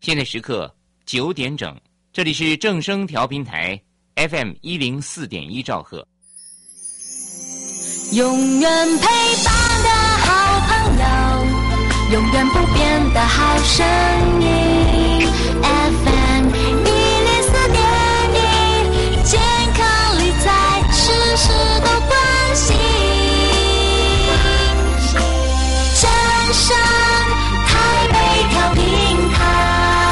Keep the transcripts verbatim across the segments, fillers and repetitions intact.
现在时刻九点整，这里是正声调频台 F M 一零四点一兆赫。 永远陪伴的好朋友，永远不变的好声音 F M 一零四点一，健康理财事事都关心，正声台北调频台。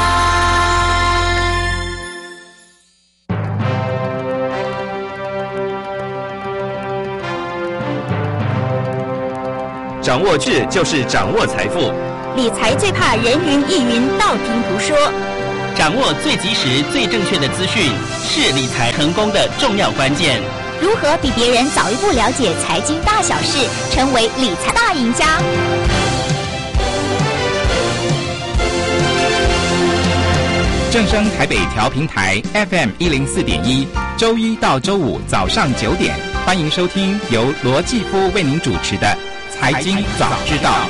掌握智就是掌握财富， 理财最怕人云亦云、道听途说。 掌握最及时、最正确的资讯，是理财成功的重要关键。 如何比别人早一步了解财经大小事，成为理财大赢家？ 正声台北调频台 F M 一零四点一，周一到周五早上九点，欢迎收听由罗继夫为您主持的财经早知道。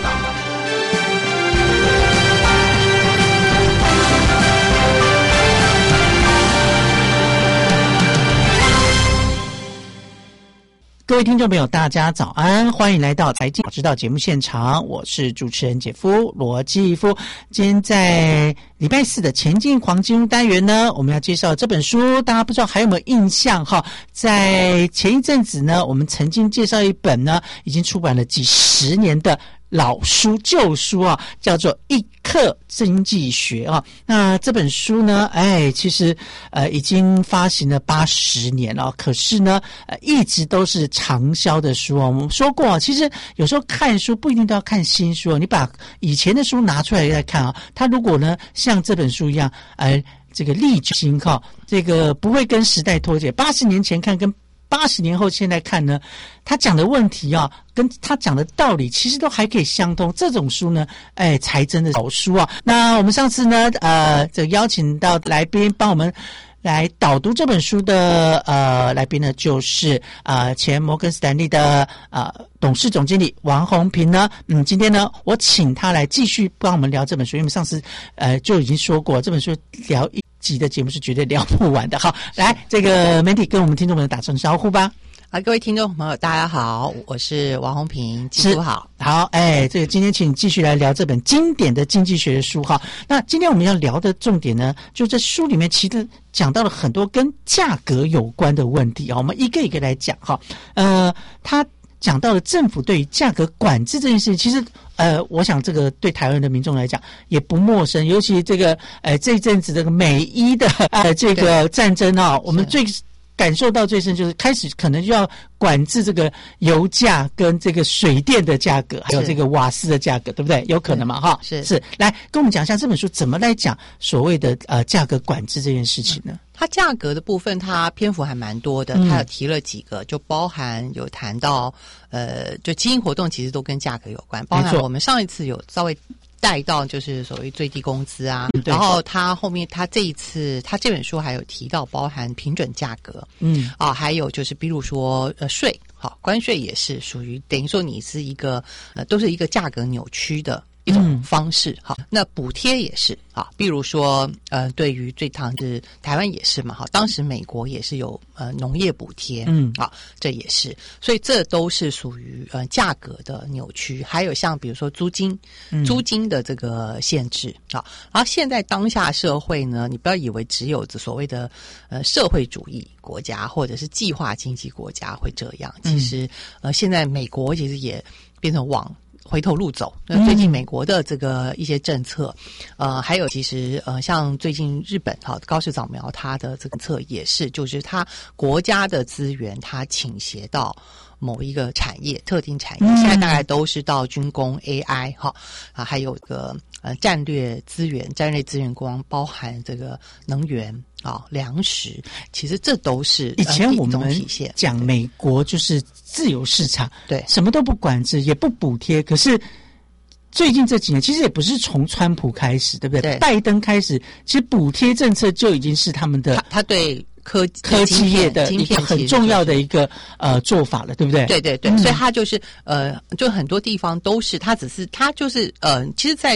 各位听众朋友大家早安，欢迎来到财经早知道节目现场，我是主持人姐夫罗继夫。今天在礼拜四的前进黄金屋单元呢，我们要介绍这本书，大家不知道还有没有印象哈？在前一阵子呢，我们曾经介绍一本呢已经出版了几十年的老书旧书啊，叫做《一课经济学》啊。那这本书呢，哎，其实呃已经发行了八十年了，可是呢，呃一直都是畅销的书啊。我们说过，其实有时候看书不一定都要看新书，你把以前的书拿出来再看啊，它如果呢像这本书一样，呃，这个历久新靠，这个不会跟时代脱节。八十年前看跟八十年后现在看呢，他讲的问题啊，跟他讲的道理其实都还可以相通。这种书呢，哎，才真的好书啊。那我们上次呢，呃，这邀请到来宾帮我们来导读这本书的呃来宾呢，就是呃前摩根斯坦利的呃董事总经理王宏平呢。嗯，今天呢，我请他来继续帮我们聊这本书，因为上次呃就已经说过，这本书聊一集的节目是绝对聊不完的。好，来，这个媒体跟我们听众朋友打声招呼吧。 啊，各位听众朋友，大家好，我是王宏平，继夫好。 好，哎，这个今天请你继续来聊这本经典的经济学的书哈。那今天我们要聊的重点呢，就这书里面其实讲到了很多跟价格有关的问题啊，我们一个一个来讲哈。呃，他讲到了政府对于价格管制这件事情，其实呃，我想这个对台湾的民众来讲也不陌生，尤其这个呃这一阵子这个美伊的呃这个战争啊，我们最感受到最深就是开始可能就要管制这个油价跟这个水电的价格，还有这个瓦斯的价格，对不对？有可能嘛？哈， 是是，来跟我们讲一下这本书怎么来讲所谓的呃价格管制这件事情呢？ 它价格的部分，它篇幅还蛮多的，它有提了几个，就包含有谈到呃，就基金活动其实都跟价格有关，包含我们上一次有稍微带到就是所谓最低工资啊，然后他后面他这一次他这本书还有提到包含平准价格，嗯啊，还有就是比如说呃税，好，关税也是属于等于说你是一个呃都是一个价格扭曲的一种方式，好、嗯，那补贴也是啊，比如说呃，对于最常是台湾也是嘛，哈，当时美国也是有呃农业补贴，嗯，啊，这也是，所以这都是属于呃价格的扭曲，还有像比如说租金，嗯、租金的这个限制啊，然后现在当下社会呢，你不要以为只有所谓的呃社会主义国家或者是计划经济国家会这样，其实、嗯、呃现在美国其实也变成往回头路走。那最近美国的这个一些政策，嗯、呃，还有其实呃，像最近日本哈高市早苗它的这个策也是，就是它国家的资源它倾斜到某一个产业、特定产业，现在大概都是到军工、A I 哈啊，还有个呃战略资源、战略资源光包含这个能源啊、粮食，其实这都是以前我们体现讲美国就是自由市场， 对， 什么都不管制，也不补贴，可是最近这几年其实也不是从川普开始，对不对？ 对， 拜登开始，其实补贴政策就已经是他们的， 他, 他对。科科技业的一个很重要的一个呃做法了，对不对？ 对对对，嗯、所以它就是呃，就很多地方都是，它只是它就是呃，其实，在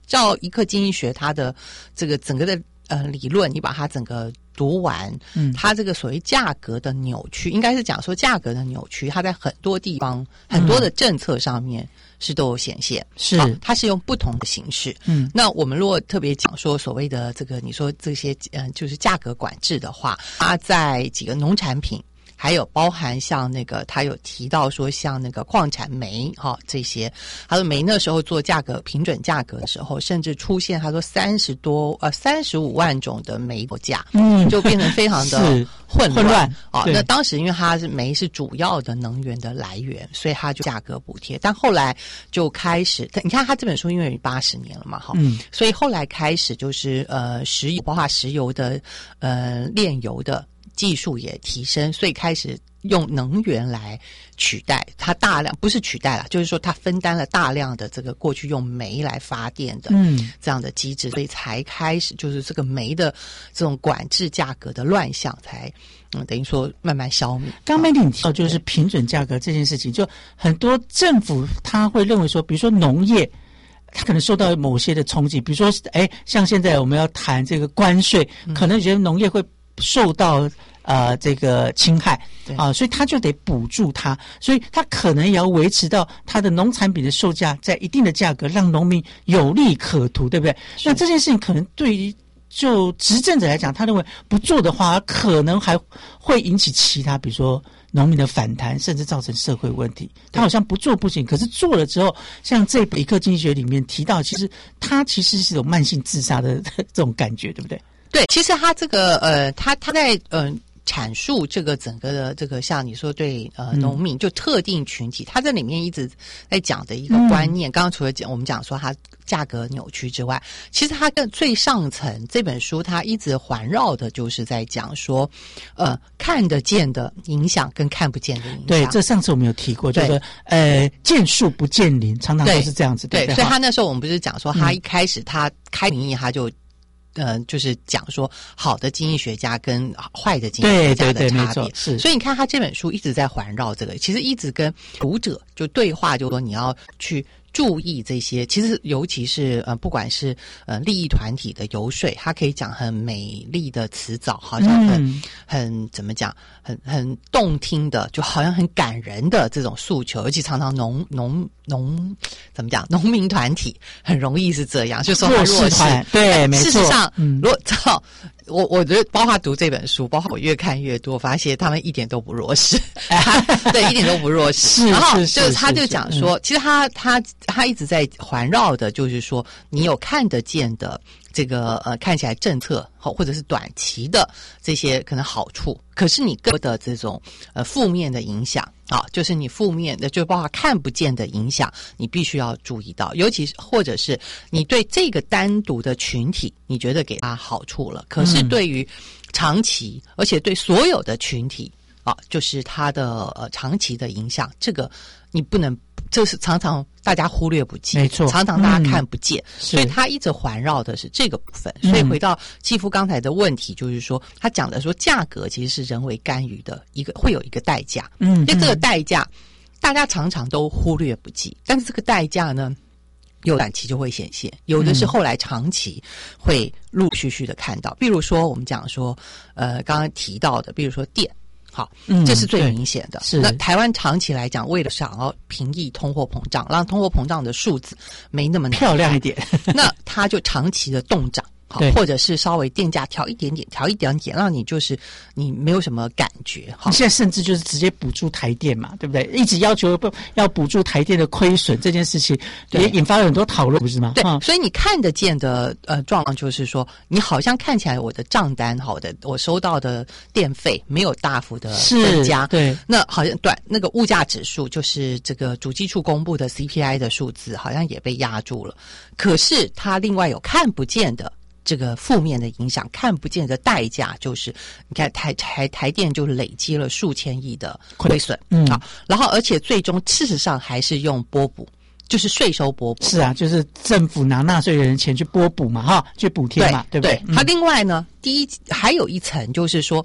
照一课经济学它的这个整个的呃理论，你把它整个读完，嗯，它这个所谓价格的扭曲，应该是讲说价格的扭曲，它在很多地方、很多的政策上面是都有显现， 是、 啊、它是用不同的形式。嗯，那我们如果特别讲说所谓的这个，你说这些嗯、呃，就是价格管制的话，它在几个农产品。还有包含像那个，他有提到说像那个矿产煤哈、哦、这些，他说煤那时候做价格平准价格的时候，甚至出现他说三十多呃三十五万种的煤价，嗯，就变成非常的混乱混乱啊、哦。那当时因为它是煤是主要的能源的来源，所以它就价格补贴。但后来就开始，你看他这本书因为八十年了嘛，哈，嗯，所以后来开始就是呃石油，包括石油的呃炼油的。技术也提升，所以开始用能源来取代它，大量不是取代了，就是说它分担了大量的这个过去用煤来发电的嗯这样的机制，所以才开始就是这个煤的这种管制价格的乱象才嗯等于说慢慢消灭。 刚才你提到就是平准价格这件事情，就很多政府他会认为说，比如说农业。他可能受到某些的冲击，比如说，哎，像现在我们要谈这个关税，嗯、可能觉得农业会受到呃这个侵害啊，所以他就得补助它，所以他可能也要维持到他的农产品的售价在一定的价格，让农民有利可图，对不对？那这件事情可能对于就执政者来讲，他认为不做的话，可能还会引起其他，比如说。农民的反弹，甚至造成社会问题。他好像不做不行，可是做了之后，像这本《一课经济学》里面提到，其实他其实是有慢性自杀的这种感觉，对不对？ 对，其实他这个呃，他他在呃阐述这个整个的这个，像你说对呃农民、嗯、就特定群体，他在里面一直在讲的一个观念。嗯、刚刚除了讲我们讲说他价格扭曲之外，其实它更最上层这本书，它一直环绕的就是在讲说，呃，看得见的影响跟看不见的影响。 对，这上次我们有提过，就是呃，见树不见林，常常都是这样子。 对， 对对所以他那时候我们不是讲说，他一开始他开名义他就。呃，就是讲说好的经济学家跟坏的经济学家的差别， 是。 所以你看他这本书一直在环绕这个，其实一直跟读者就对话，就说你要去注意这些。其实尤其是呃，不管是呃利益团体的游说，他可以讲很美丽的词藻，好像很、嗯、很怎么讲，很很动听的，就好像很感人的这种诉求，尤其常常农农农怎么讲，农民团体很容易是这样，就说他弱势， 对，没错。 事实上，嗯，如果照我我觉得，包括读这本书，包括我越看越多，发现他们一点都不弱势，对，一点都不弱势。然后就他就讲说，嗯、其实他他他一直在环绕的，就是说，你有看得见的这个呃，看起来政策或者是短期的这些可能好处，可是你更多的这种呃负面的影响啊，就是你负面的，就包括看不见的影响，你必须要注意到，尤其是或者是你对这个单独的群体，你觉得给他好处了，可是对于长期，而且对所有的群体啊，就是它的呃长期的影响，这个你不能。这是常常大家忽略不计， 没错， 常常大家看不见，嗯、所以他一直环绕的是这个部分。所以回到继夫刚才的问题，就是说他讲的说价格其实是人为干预的一个，会有一个代价。嗯，因为这个代价大家常常都忽略不计，但是这个代价呢，有短期就会显现，有的是后来长期会陆陆续续的看到。比如说我们讲说，呃，刚刚提到的，比如说电。好，这是最明显的。是那台湾长期来讲，为了想要平抑通货膨胀，让通货膨胀的数字没那么漂亮一点， 那它就长期的动涨。好，或者是稍微电价调一点点，调一点点，让你就是你没有什么感觉。 好，现在甚至就是直接补助台电嘛，对不对？一直要求不要补助台电的亏损这件事情，也引发了很多讨论，不是吗？ 对，嗯、所以你看得见的呃状况就是说，你好像看起来我的账单好的，我收到的电费没有大幅的增加， 对， 那好像短那个物价指数就是这个主计处公布的 C P I 的数字，好像也被压住了。可是它另外有看不见的。这个负面的影响，看不见的代价，就是你看台台台电就累积了数千亿的亏损，嗯啊，然后而且最终事实上还是用拨补，就是税收拨补， 是啊，就是政府拿纳税人的钱去拨补嘛，哈，去补贴嘛，对不对？ 对，它、嗯、另外呢，第一还有一层就是说。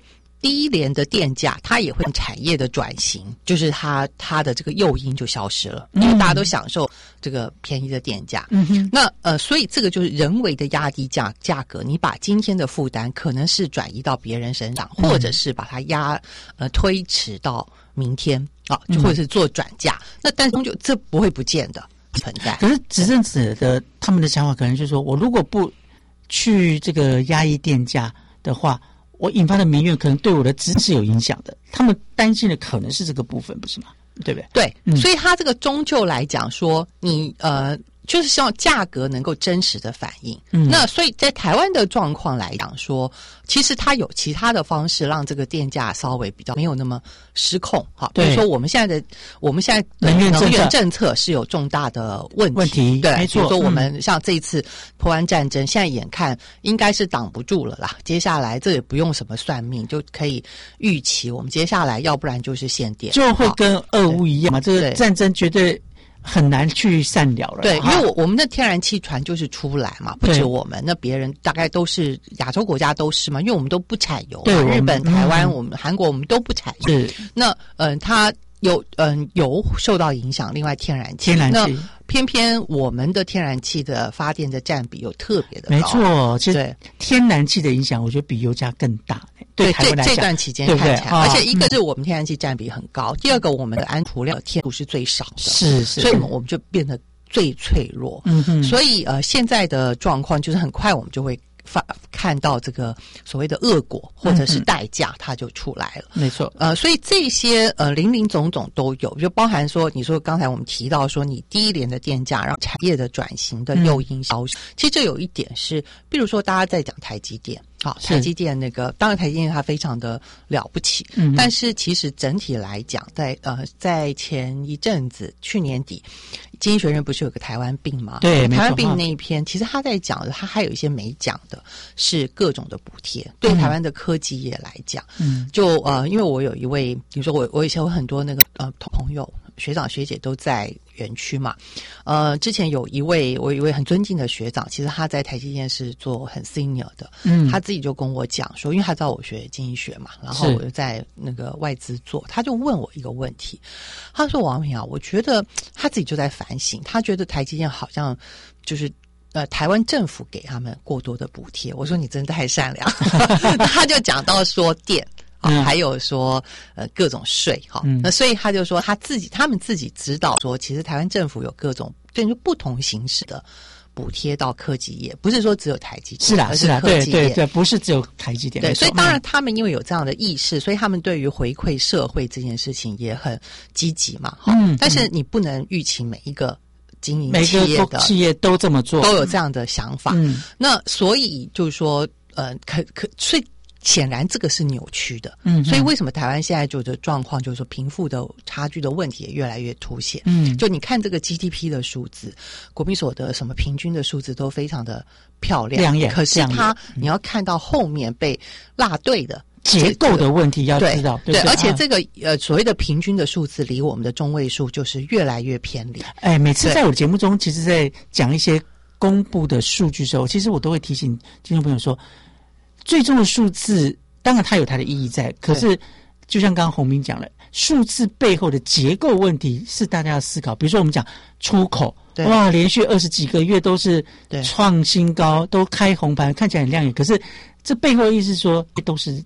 低廉的电价，它也会产业的转型，就是它它的这个诱因就消失了，因为大家都享受这个便宜的电价。嗯哼，那呃，所以这个就是人为的压低价价格，你把今天的负担可能是转移到别人身上，或者是把它压呃推迟到明天啊，或者是做转嫁。嗯、那但终究这不会不见的存在。 可是执政者的他们的想法可能就是说，我如果不去这个压抑电价的话，我引发的民怨可能对我的支持有影响的。他们担心的可能是这个部分，不是吗？对不对？ 对， 嗯、 所以他这个终究来讲说，你呃。就是希望价格能够真实的反映。嗯，那所以在台湾的状况来讲说，其实它有其他的方式让这个电价稍微比较没有那么失控。好，比如说我们现在的我们现在能源能源政策是有重大的问题。 问题对， 没错。 比如说我们像这一次波湾战争，嗯、现在眼看应该是挡不住了啦。接下来这也不用什么算命就可以预期，我们接下来要不然就是限电， 就会跟俄乌一样嘛。这个战争绝对很难去善了了。 对，因为我我们的天然气船就是出来嘛，不止我们，那别人大概都是亚洲国家都是嘛，因为我们都不产油嘛， 对， 日本、台湾、我们韩国我们都不产油。 是， 那嗯、呃，它有嗯、呃、油受到影响，另外天然气， 天然气。 偏偏我们的天然气的发电的占比有特别的高， 没错。其实天然气的影响，我觉得比油价更大。对台湾来讲， 这段期间看起来，而且一个是我们天然气占比很高，第二个我们的安储量天数是最少的， 是是， 所以我们就变得最脆弱。嗯哼，所以呃，现在的状况就是很快我们就会发看到这个所谓的恶果或者是代价，它就出来了。 没错， 呃，所以这些呃零零总总都有，就包含说，你说刚才我们提到说，你低廉的电价让产业的转型的诱因消失。嗯、其实这有一点是，比如说大家在讲台积电。好，台积电那个当然台积电它非常的了不起，嗯，但是其实整体来讲，在呃在前一阵子去年底，经济学人不是有个台湾病吗？ 对， 台湾病那一篇，其实他在讲的，他还有一些没讲的是各种的补贴，对台湾的科技业来讲，嗯，就呃，因为我有一位，比如说我我以前有很多那个呃朋友。学长学姐都在园区嘛，呃，之前有一位我有一位很尊敬的学长，其实他在台积电是做很 senior 的，嗯，他自己就跟我讲说，因为他知道我学经济学嘛，然后我就在那个外资做，他就问我一个问题，他说王平啊，我觉得他自己就在反省，他觉得台积电好像就是呃台湾政府给他们过多的补贴，我说你真的太善良，他就讲到说电。嗯、还有说呃各种税哈，嗯、那所以他就说他自己他们自己知道说，其实台湾政府有各种对于不同形式的补贴到科技业，不是说只有台积电， 是啦是啦，对对对，不是只有台积电。 对，所以当然他们因为有这样的意识，所以他们对于回馈社会这件事情也很积极嘛。嗯，但是你不能预期每一个经营企业的每个企业都这么做， 都有这样的想法。嗯，那所以就是说呃，可可所以。显然这个是扭曲的，嗯，所以为什么台湾现在就的状况，就是说贫富的差距的问题也越来越凸显，嗯，就你看这个 G D P 的数字，国民所得什么平均的数字都非常的漂亮， 亮眼， 可是它你要看到后面被落队的结构的问题要知道， 对，对对而且这个呃所谓的平均的数字离我们的中位数就是越来越偏离。 哎，每次在我的节目中，其实在讲一些公布的数据的时候，其实我都会提醒听众朋友说。最终的数字当然它有它的意义在，可是就像刚刚洪明讲了，数字背后的结构问题是大家要思考。比如说我们讲出口，哇，连续二十几个月都是创新高，都开红盘，看起来很亮眼。可是这背后的意思是说，都是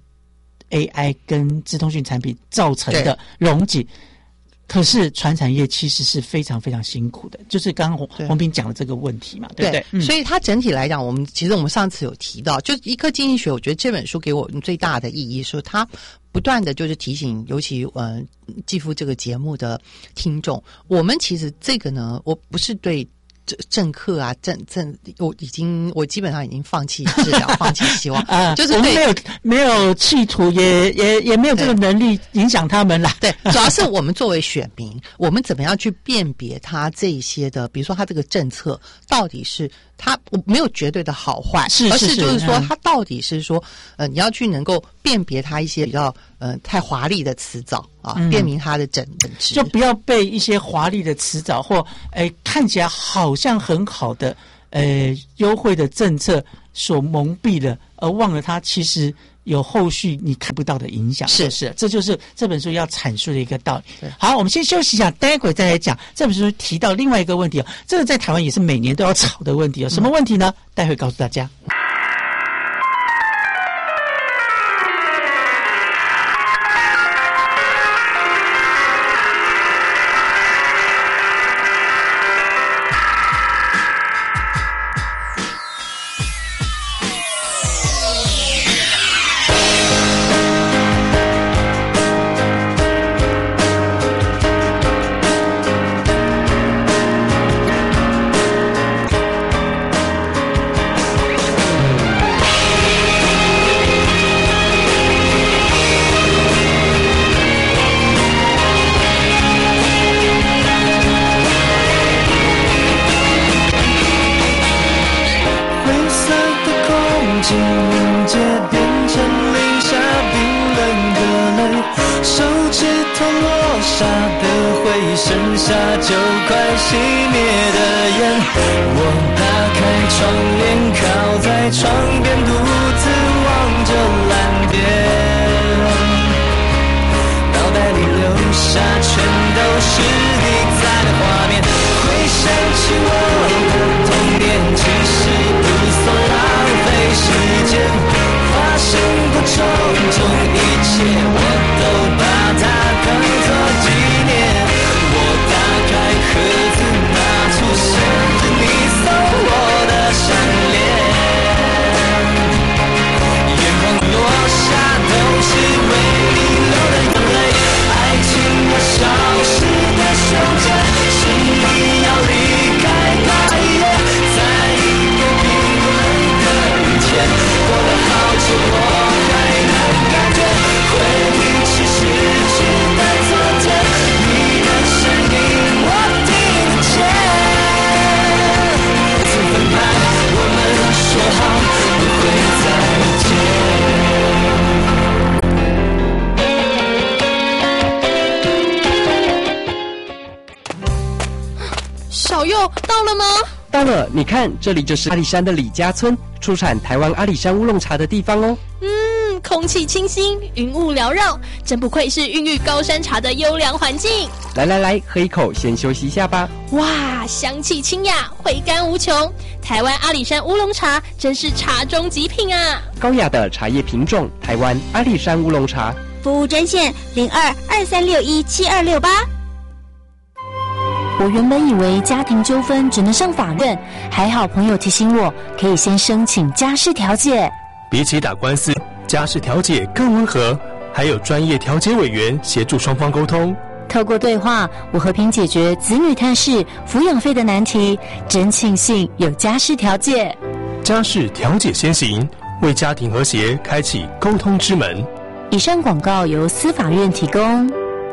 A I 跟资通讯产品造成的荣景。可是传产业其实是非常非常辛苦的，就是刚刚洪洪平讲的这个问题嘛，对不对？ 对嗯、所以它整体来讲，我们其实我们上次有提到，就一颗经济学，我觉得这本书给我最大的意义，说它不断的就是提醒，尤其呃继父这个节目的听众，我们其实这个呢，我不是对。政客啊，政政，我已经，我基本上已经放弃治疗，放弃希望啊，就是我们没有没有企图，也也也没有这个能力影响他们啦。 对，主要是我们作为选民，我们怎么样去辨别他这一些的，比如说他这个政策到底是他我没有绝对的好坏， 是而是就是说他到底是说，呃，你要去能够辨别他一些比较呃太华丽的辞藻啊，嗯、辨明他的本本质， 就不要被一些华丽的辞藻或诶看起来好像很好的呃优惠的政策所蒙蔽了，而忘了它其实有后续你看不到的影响。 是是，这就是这本书要阐述的一个道理。好，我们先休息一下，待会再来讲这本书提到另外一个问题哦，这个在台湾也是每年都要吵的问题哦。什么问题呢？待会告诉大家。 到了，你看，这里就是阿里山的李家村，出产台湾阿里山乌龙茶的地方哦。 嗯，空气清新，云雾缭绕，真不愧是孕育高山茶的优良环境。 来来来，喝一口，先休息一下吧。 哇，香气清雅，回甘无穷。台湾阿里山乌龙茶真是茶中极品啊！ 高雅的茶叶品种，台湾阿里山乌龙茶。 服务专线零二二三六一七二六八。 我原本以为家庭纠纷只能上法院，还好朋友提醒我，可以先申请家事调解。 比起打官司，家事调解更温和，还有专业调解委员协助双方沟通。 透过对话，我和平解决子女探视、抚养费的难题，真庆幸有家事调解。 家事调解先行，为家庭和谐开启沟通之门。 以上广告由司法院提供。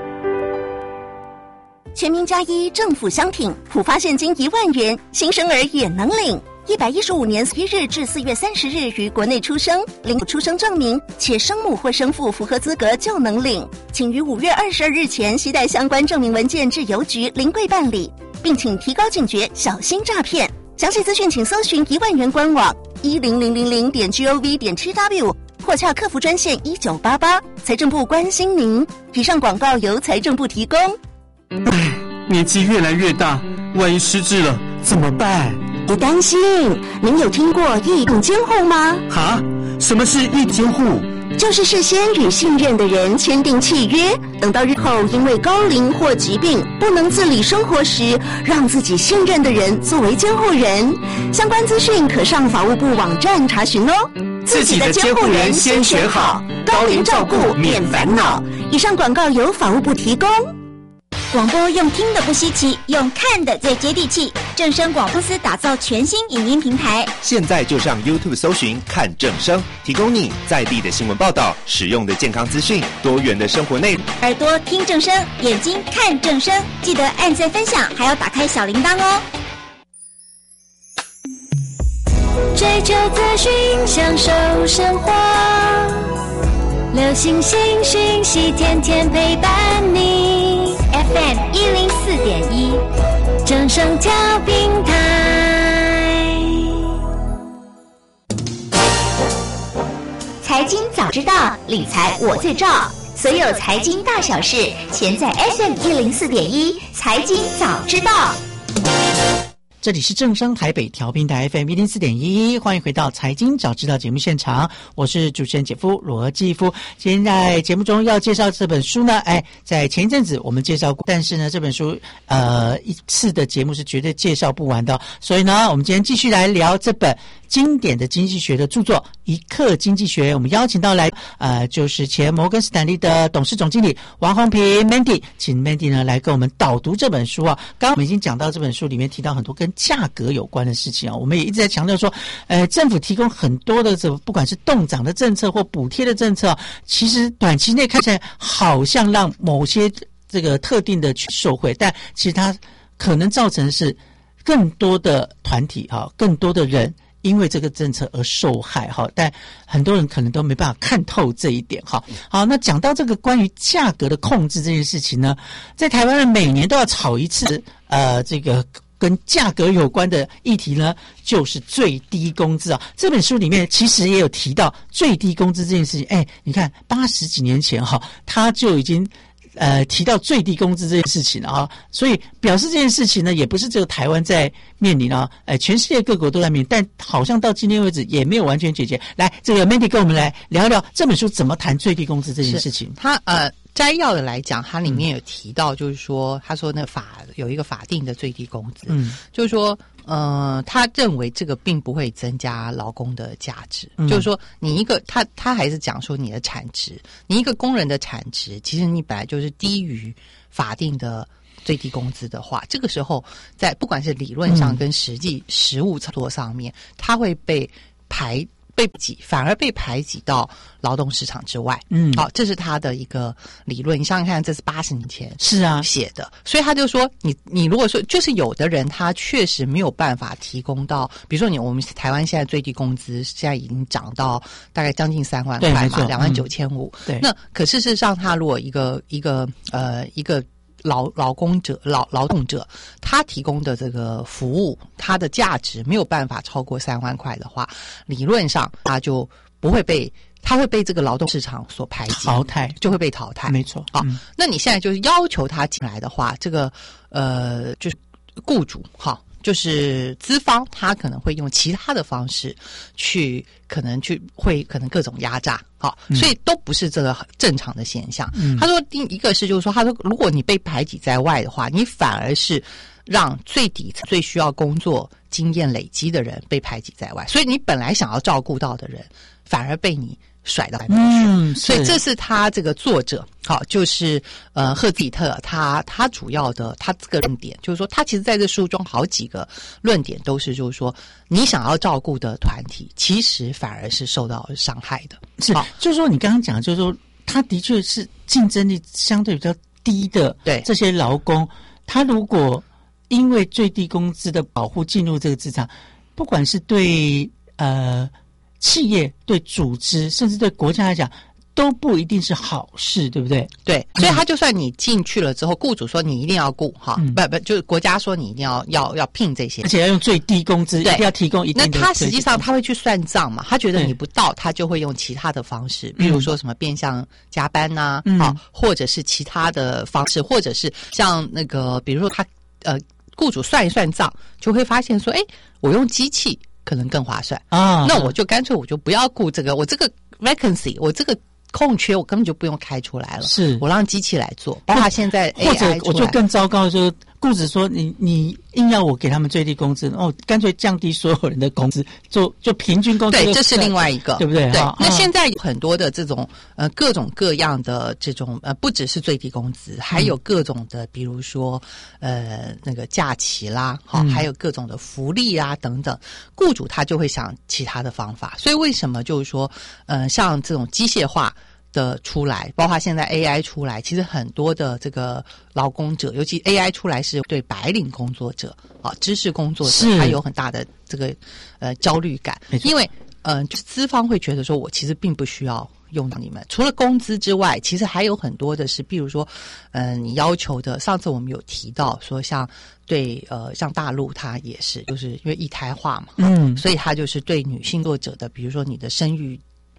全民加一政府相挺，普发现金一万元，新生儿也能领。一百一十五年四一日至四月三十日于国内出生，领出生证明，且生母或生父符合资格就能领。请于五月二十二日前携带相关证明文件至邮局临柜办理，并请提高警觉，小心诈骗。详细资讯请搜寻一万元官网一零零零零点 gov 点 tw 或洽客服专线一九八八。财政部关心您。以上广告由财政部提供。 唉，年纪越来越大，万一失智了怎么办？ 别担心，您有听过异动监护吗？ 哈？什么是异监护？ 就是事先与信任的人签订契约，等到日后因为高龄或疾病不能自理生活时，让自己信任的人作为监护人。相关资讯可上法务部网站查询哦。 自己的监护人先选好，高龄照顾免烦恼。 以上广告由法务部提供。广播用听的不稀奇，用看的最接地气。正声广播公司打造全新影音平台， 现在就上 YouTube 搜寻看正声，提供你在地的新闻报道、实用的健康资讯、多元的生活内容。 耳朵听正声，眼睛看正声，记得按赞分享，还要打开小铃铛哦。 追求资讯，享受生活，流行新讯息，天天陪伴你。F M 一零四点一，正声调频台。 财财经早知道，理财我最照。所有财经大小事，全在 F M 一零四点一财经早知道。 这里是正声台北调频台 F M 一零四点一，欢迎回到财经早知道节目现场，我是主持人姐夫罗继夫。今天在节目中要介绍这本书呢，哎，在前一阵子我们介绍过，但是呢，这本书呃一次的节目是绝对介绍不完的，所以呢，我们今天继续来聊这本经典的经济学的著作《一课经济学》。我们邀请到来呃，就是前摩根士丹利的董事总经理王宏平 Mandy， 请 Mandy 呢来跟我们导读这本书啊。刚刚我们已经讲到这本书里面提到很多跟价格有关的事情啊，我们也一直在强调说，呃，政府提供很多的这不管是动涨的政策或补贴的政策啊，其实短期内看起来好像让某些这个特定的去受惠，但其实它可能造成是更多的团体哈，更多的人因为这个政策而受害哈，但很多人可能都没办法看透这一点哈。好，那讲到这个关于价格的控制这件事情呢，在台湾人每年都要炒一次，呃，这个跟价格有关的议题呢，就是最低工资啊。这本书里面其实也有提到最低工资这件事情。哎，你看八十几年前哈，他就已经呃提到最低工资这件事情啊，所以表示这件事情呢，也不是只有台湾在面临啊，呃，全世界各国都在面临，但好像到今天为止也没有完全解决。来，这个 Mandy 跟我们来聊聊这本书怎么谈最低工资这件事情。 他呃。摘要的来讲，它里面有提到，就是说，他说那法有一个法定的最低工资，嗯，就是说，呃，他认为这个并不会增加劳工的价值，嗯、就是说，你一个他他还是讲说你的产值，你一个工人的产值，其实你本来就是低于法定的最低工资的话，这个时候在不管是理论上跟实际实务操作上面，它会被排。被挤，反而被排挤到劳动市场之外。嗯，好，这是他的一个理论。你想想看，这是八十年前是啊写的，所以他就说，你你如果说就是有的人他确实没有办法提供到，比如说你我们台湾现在最低工资现在已经涨到大概将近三万块嘛，两万九千五。对，那可事实上，他如果一个一个呃一个。劳劳工者劳劳动者，他提供的这个服务，它的价值没有办法超过三万块的话，理论上他就不会被，他会被这个劳动市场所排挤淘汰， 就会被淘汰。 没错。 好，嗯、那你现在就是要求他进来的话，这个呃，就是雇主哈。就是资方，他可能会用其他的方式去，可能去会可能各种压榨，好，所以都不是这个正常的现象。嗯、他说，第一个是就是说，他说，如果你被排挤在外的话，你反而是让最底层、最需要工作经验累积的人被排挤在外，所以你本来想要照顾到的人，反而被你甩到外面去。嗯，所以这是他这个作者，好，就是呃赫兹里特他他主要的他这个论点，就是说他其实在这书中好几个论点都是就是说，你想要照顾的团体，其实反而是受到伤害的。 是，就是说你刚刚讲，就是说他的确是竞争力相对比较低的，对这些劳工，他如果因为最低工资的保护进入这个职场，不管是对呃。企业对组织甚至对国家来讲都不一定是好事，对不对？ 对，所以他就算你进去了之后，雇主说你一定要雇哈，嗯、不不，就是国家说你一定要要要聘这些， 而且要用最低工资，一定要提供一定的。 那他实际上他会去算账嘛？他觉得你不到，他就会用其他的方式，比如说什么变相加班呐、啊，嗯、啊，或者是其他的方式，或者是像那个，比如说他呃，雇主算一算账，就会发现说，哎，我用机器。可能更划算啊，那我就干脆我就不要雇这个，我这个 vacancy， 我这个空缺我根本就不用开出来了，是我让机器来做，包括现在 A I 或者我就更糟糕，就是雇主说你你硬要我给他们最低工资，哦，干脆降低所有人的工资，就就平均工资， 对，这是另外一个， 对不对？ 对，那现在有很多的这种呃各种各样的这种呃，不只是最低工资，还有各种的，比如说呃那个假期啦，好、嗯，还有各种的福利啊等等，雇主他就会想其他的方法，所以为什么就是说呃像这种机械化的出来，包括现在 A I 出来，其实很多的这个劳工者，尤其 A I 出来是对白领工作者啊，知识工作者，他有很大的这个呃焦虑感，因为嗯、呃，就是资方会觉得说，我其实并不需要用到你们，除了工资之外，其实还有很多的是，比如说，嗯、呃，你要求的，上次我们有提到说，像对呃，像大陆它也是，就是因为一胎化嘛，嗯，所以它就是对女性作者的，比如说你的生育。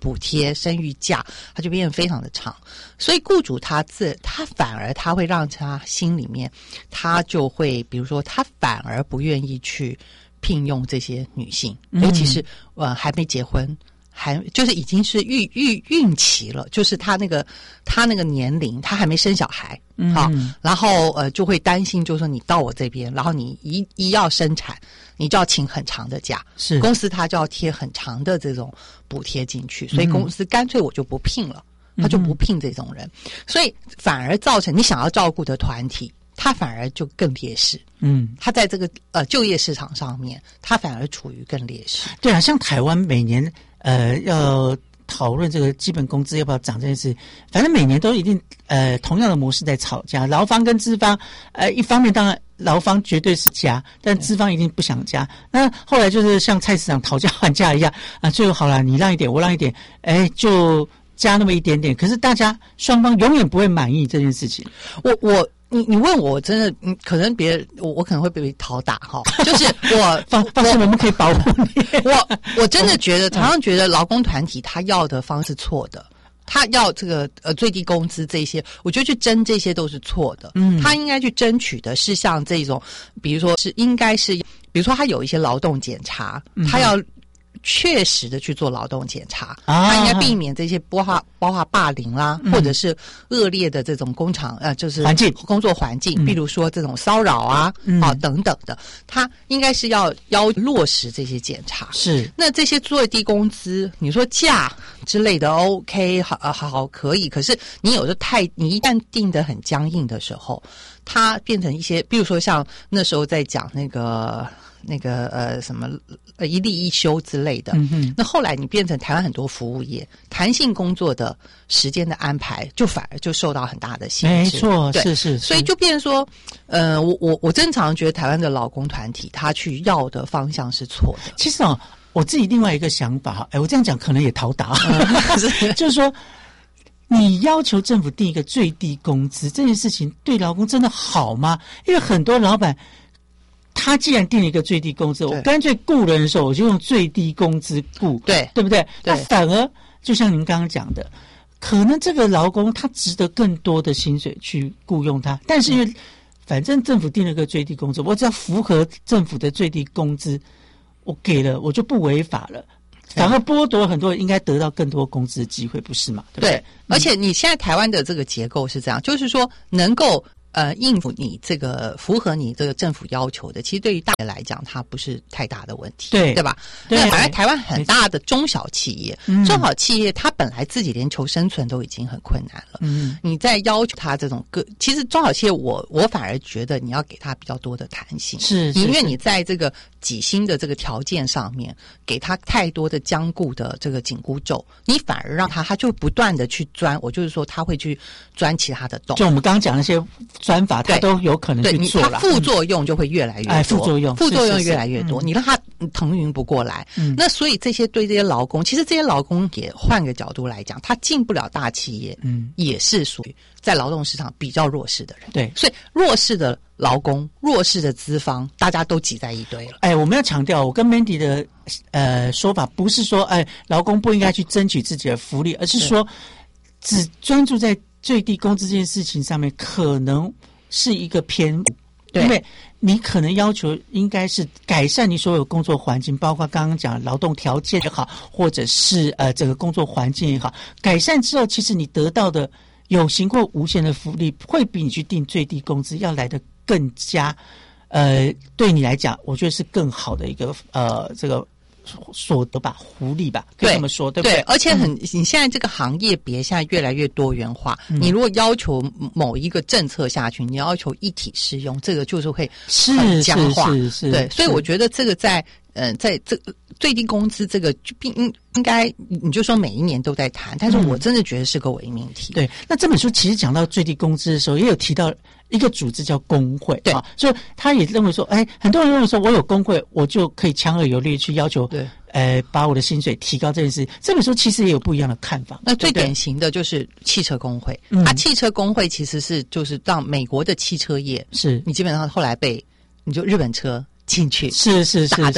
补贴、生育假，它就变得非常的长。所以雇主他自他反而他会让他心里面，他就会比如说他反而不愿意去聘用这些女性，尤其是呃还没结婚。还就是已经是孕孕孕期了，就是他那个他那个年龄，他还没生小孩， 嗯， 好，然后呃就会担心，就是说你到我这边，然后你一一要生产，你就要请很长的假， 是公司他就要贴很长的这种补贴进去，所以公司干脆我就不聘了， 嗯、 他就不聘这种人，所以反而造成你想要照顾的团体，他反而就更劣势。 嗯， 他在这个呃就业市场上面，他反而处于更劣势。 对啊，像台湾每年呃要讨论这个基本工资要不要涨这件事，反正每年都一定呃同样的模式在吵架，劳方跟资方呃一方面当然劳方绝对是加，但资方一定不想加。那后来就是像菜市场讨价还价一样啊，最后好了，你让一点，我让一点，哎就加那么一点点，可是大家双方永远不会满意这件事情。 我我。你你问我，我真的，嗯，可能别人我我可能会被讨打哈，就是我放放心，我们可以保护你。 我我真的觉得，常常觉得劳工团体他要的方式错的，他要这个呃最低工资这些，我觉得去争这些都是错的。嗯，他应该去争取的是像这种，比如说是应该是，比如说他有一些劳动检查，他要。确实的去做劳动检查， 啊、 他应该避免这些包括包括霸凌啦，嗯、或者是恶劣的这种工厂呃，就是环境工作环境，比如说这种骚扰啊， 嗯、 啊等等的，他应该是要要落实这些检查。 是， 那这些最低工资，你说假之类的 ，OK， 好好好可以，可是你有的太，你一旦定得很僵硬的时候，它变成一些，比如说像那时候在讲那个。那个呃什么呃一例一休之类的， 嗯哼， 那后来你变成台湾很多服务业弹性工作的时间的安排，就反而就受到很大的限制。 没错， 对， 是是， 所以就变成说，呃，我我我正常觉得台湾的劳工团体他去要的方向是错的。 其实哦，我自己另外一个想法，哎，我这样讲可能也讨打，嗯、就是说。你要求政府定一个最低工资这件事情对劳工真的好吗？因为很多老板他既然定了一个最低工资，我干脆雇人的时候我就用最低工资雇， 对对不对？ 对， 那反而就像您刚刚讲的，可能这个劳工他值得更多的薪水去雇佣他，但是因为反正政府定了个最低工资，我只要符合政府的最低工资，我给了我就不违法了。反而剥夺很多人应该得到更多工资的机会，不是吗？对不对？ 对，而且你现在台湾的这个结构是这样，就是说能够呃应付你这个符合你这个政府要求的，其实对于大业来讲，它不是太大的问题， 对对吧？ 对， 那反而台湾很大的中小企业， 嗯、 中小企业它本来自己连求生存都已经很困难了， 嗯， 你再要求它这种个，其实中小企业我我反而觉得你要给它比较多的弹性， 是， 因为你在这个给薪的这个条件上面，给他太多的僵固的这个紧箍咒，你反而让他他就不断的去钻，我就是说他会去钻其他的洞。 就我们刚刚讲那些钻法，他都有可能去做了。 对，副作用就会越来越多， 哎，副作用， 副作用越来越多， 是是是你让他腾云不过来。 嗯， 那所以这些对这些劳工，其实这些劳工也换个角度来讲，他进不了大企业， 嗯， 也是属于在劳动市场比较弱势的人。 对， 所以弱势的劳工、弱势的资方，大家都挤在一堆了。 哎，我们要强调，我跟 Mandy 的呃说法不是说，哎，劳工不应该去争取自己的福利，而是说，只专注在最低工资这件事情上面，可能是一个偏误。 对， 因为你可能要求应该是改善你所有工作环境，包括刚刚讲劳动条件也好，或者是呃整个工作环境也好，改善之后，其实你得到的有形或无形的福利，会比你去定最低工资要来得更加，呃，对你来讲，我觉得是更好的一个呃这个所得吧，福利吧，可以这么说，对不对？ 对，而且很，嗯、你现在这个行业别现在越来越多元化，嗯、你如果要求某一个政策下去，你要求一体适用，这个就是会很僵化， 是是是， 对，所以我觉得这个在。嗯、呃，在这最低工资这个并应应该你就说每一年都在谈，但是我真的觉得是个伪命题。 嗯、对，那这本书其实讲到最低工资的时候，也有提到一个组织叫工会， 对， 啊，所以他也认为说，哎，很多人认为说我有工会，我就可以强而有力去要求， 对， 呃，把我的薪水提高这件事。这本书其实也有不一样的看法。 那最典型的就是汽车工会， 嗯、 它汽车工会其实是就是让美国的汽车业， 是你基本上后来被你就日本车。进去是是是打的打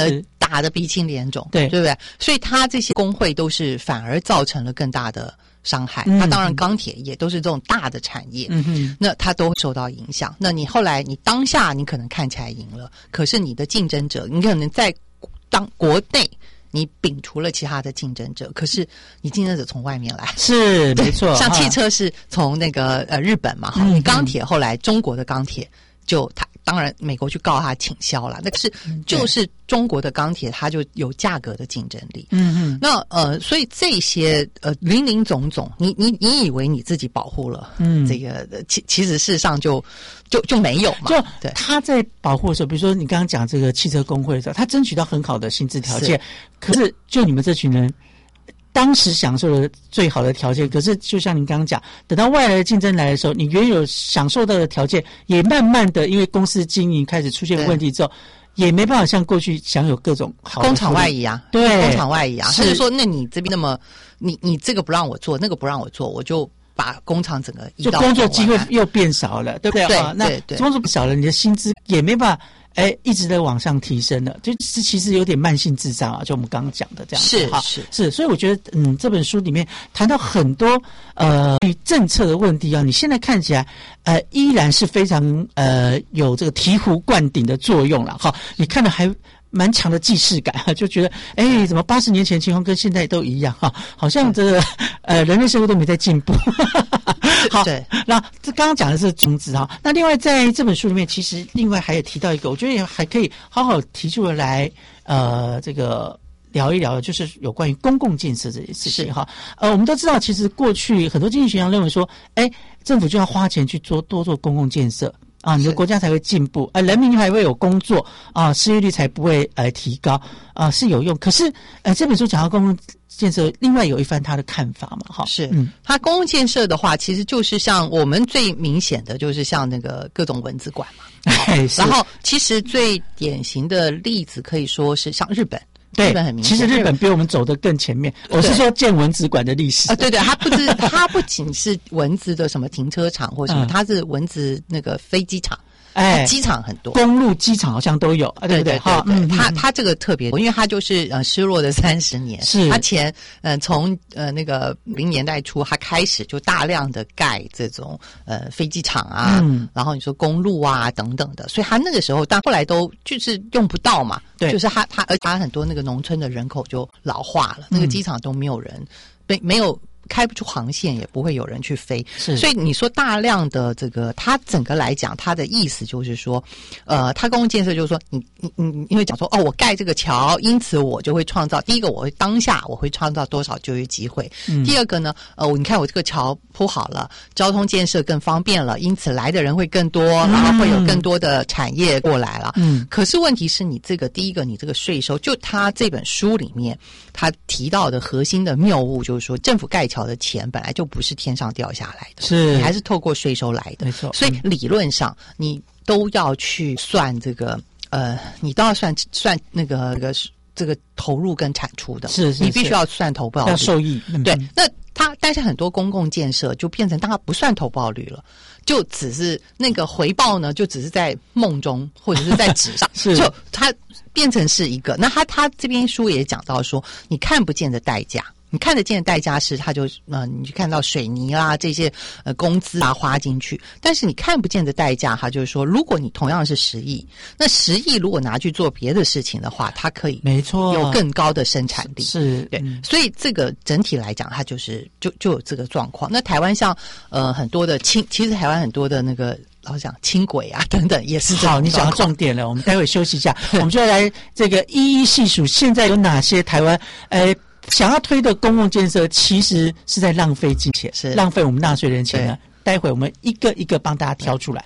打得鼻青脸肿， 对对不对？所以它这些工会都是反而造成了更大的伤害。 嗯它当然钢铁也都是这种大的产业， 嗯哼， 那它都会受到影响。那你后来你当下你可能看起来赢了，可是你的竞争者，你可能在当国内你摒除了其他的竞争者，可是你竞争者从外面来， 是没错。 像汽车是从那个呃日本嘛，哈、 嗯， 你钢铁后来中国的钢铁就它。当然，美国去告他倾销了，那可是就是中国的钢铁，它就有价格的竞争力。 嗯嗯。 那呃，所以这些呃林林总总，你你你以为你自己保护了， 嗯， 这个其其实事实上就就就没有嘛。 就对他在保护的时候，比如说你刚刚讲这个汽车工会的时候，他争取到很好的薪资条件，可是就你们这群人。当时享受了最好的条件，可是就像您刚刚讲，等到外来的竞争来的时候，你原有享受到的条件也慢慢的因为公司经营开始出现问题之后，也没办法像过去享有各种好的工厂外移啊， 对， 工厂外移啊，他就说那你这边那么你你这个不让我做，那个不让我做，我就把工厂整个移到就工作机会又变少了，对不对？ 对啊，那工作少了，你的薪资也没办法。哎，一直在往上提升了，就是其实有点慢性智障啊，就我们刚刚讲的这样子， 是是是，所以我觉得，嗯，这本书里面谈到很多呃政策的问题啊，你现在看起来呃依然是非常呃有这个醍醐灌顶的作用了哈，你看了还。蛮强的既视感啊，就觉得哎，怎么八十年前情况跟现在都一样哈？好像这个呃人类社会都没在进步。好， 对， 那这刚刚讲的是种子哈。那另外在这本书里面，其实另外还有提到一个，我觉得也还可以好好提出来呃这个聊一聊，就是有关于公共建设这件事情哈。呃，我们都知道，其实过去很多经济学家认为说，哎，政府就要花钱去做多做公共建设。啊，你的国家才会进步，呃，人民还会有工作啊，失业率才不会呃提高啊，是有用。可是呃，这本书讲到公共建设，另外有一番他的看法嘛，哈， 是，嗯，他公共建设的话，其实就是像我们最明显的就是像那个各种文资馆嘛，然后其实最典型的例子可以说是像日本。 对， 日本很明显， 其实日本比我们走得更前面。我是说建文资馆的历史啊，对对，它不是它不仅是文资的什么停车场或什么，嗯、它是文资那个飞机场。哎，机场很多， 公路、机场好像都有，对不对？ 哈，嗯，它它这个特别，因为它就是呃失落的三十年， 是它前呃从呃那个零年代初，它开始就大量的盖这种呃飞机场啊，嗯，然后你说公路啊等等的，所以它那个时候，但后来都就是用不到嘛， 对， 就是它它而且它很多那个农村的人口就老化了，那个机场都没有人，没没有。开不出航线，也不会有人去飞， 是。 所以你说大量的这个，它整个来讲，它的意思就是说，呃，它公共建设就是说，你你你，因为讲说，哦，我盖这个桥，因此我就会创造，第一个，我会当下我会创造多少就业机会，嗯、第二个呢，呃，你看我这个桥铺好了，交通建设更方便了，因此来的人会更多，然后会有更多的产业过来了。嗯。可是问题是你这个第一个，你这个税收，就他这本书里面他提到的核心的谬误，就是说政府盖桥的钱本来就不是天上掉下来的， 是你还是透过税收来的， 没错。 所以理论上你都要去算这个，呃，你都要算算那个那个这个投入跟产出的， 是是是， 你必须要算投报率， 要受益。嗯、 对，那它但是很多公共建设就变成它不算投报率了。就只是那个回报呢，就只是在梦中或者是在纸上， 是就它变成是一个。那他他这边书也讲到说，你看不见的代价。你看得见的代价是，他就呃，你就看到水泥啦这些呃工资啊花进去，但是你看不见的代价，他就是说，如果你同样是十亿，那十亿如果拿去做别的事情的话，它可以没错有更高的生产力， 是对，嗯、所以这个整体来讲，它就是就就有这个状况。那台湾像呃很多的轻，其实台湾很多的那个。老实讲，轻轨啊等等也是这好，你讲到重点了。我们待会休息一下，我们就要来这个一一细数，现在有哪些台湾呃想要推的公共建设，其实是在浪费金钱， 是浪费我们纳税人钱呢？待会我们一个一个帮大家挑出来。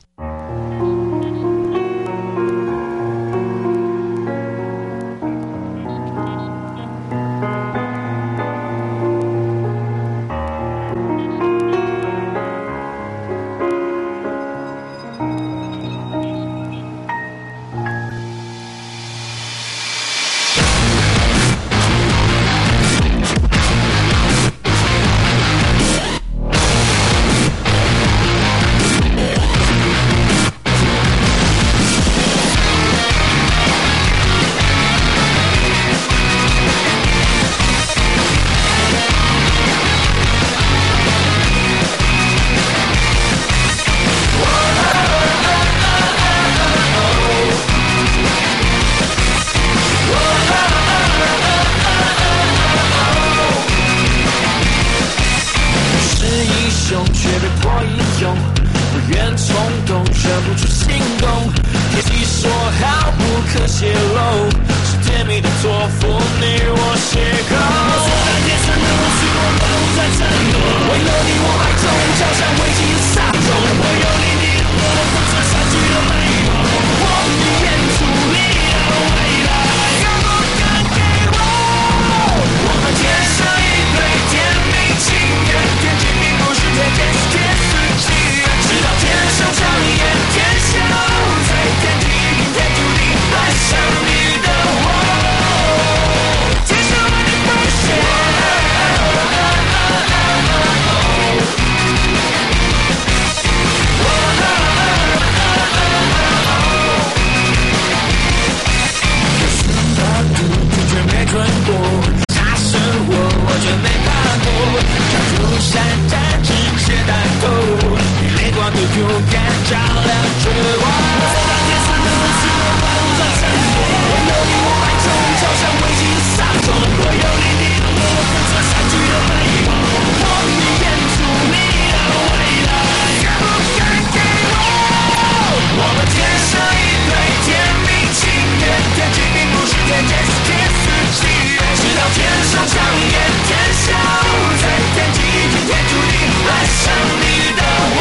照亮绝望。在那天使的时候，万物在闪烁。我有你，我爱着你，就像危机的上头。我有你，你有我，跟着闪去的背后，我你演出你的未来。敢不敢给我？我们天生一对天命情缘，天机并不是天劫，是天时契约。直到天上长眼，天下无罪，天机天天注定爱上你的我。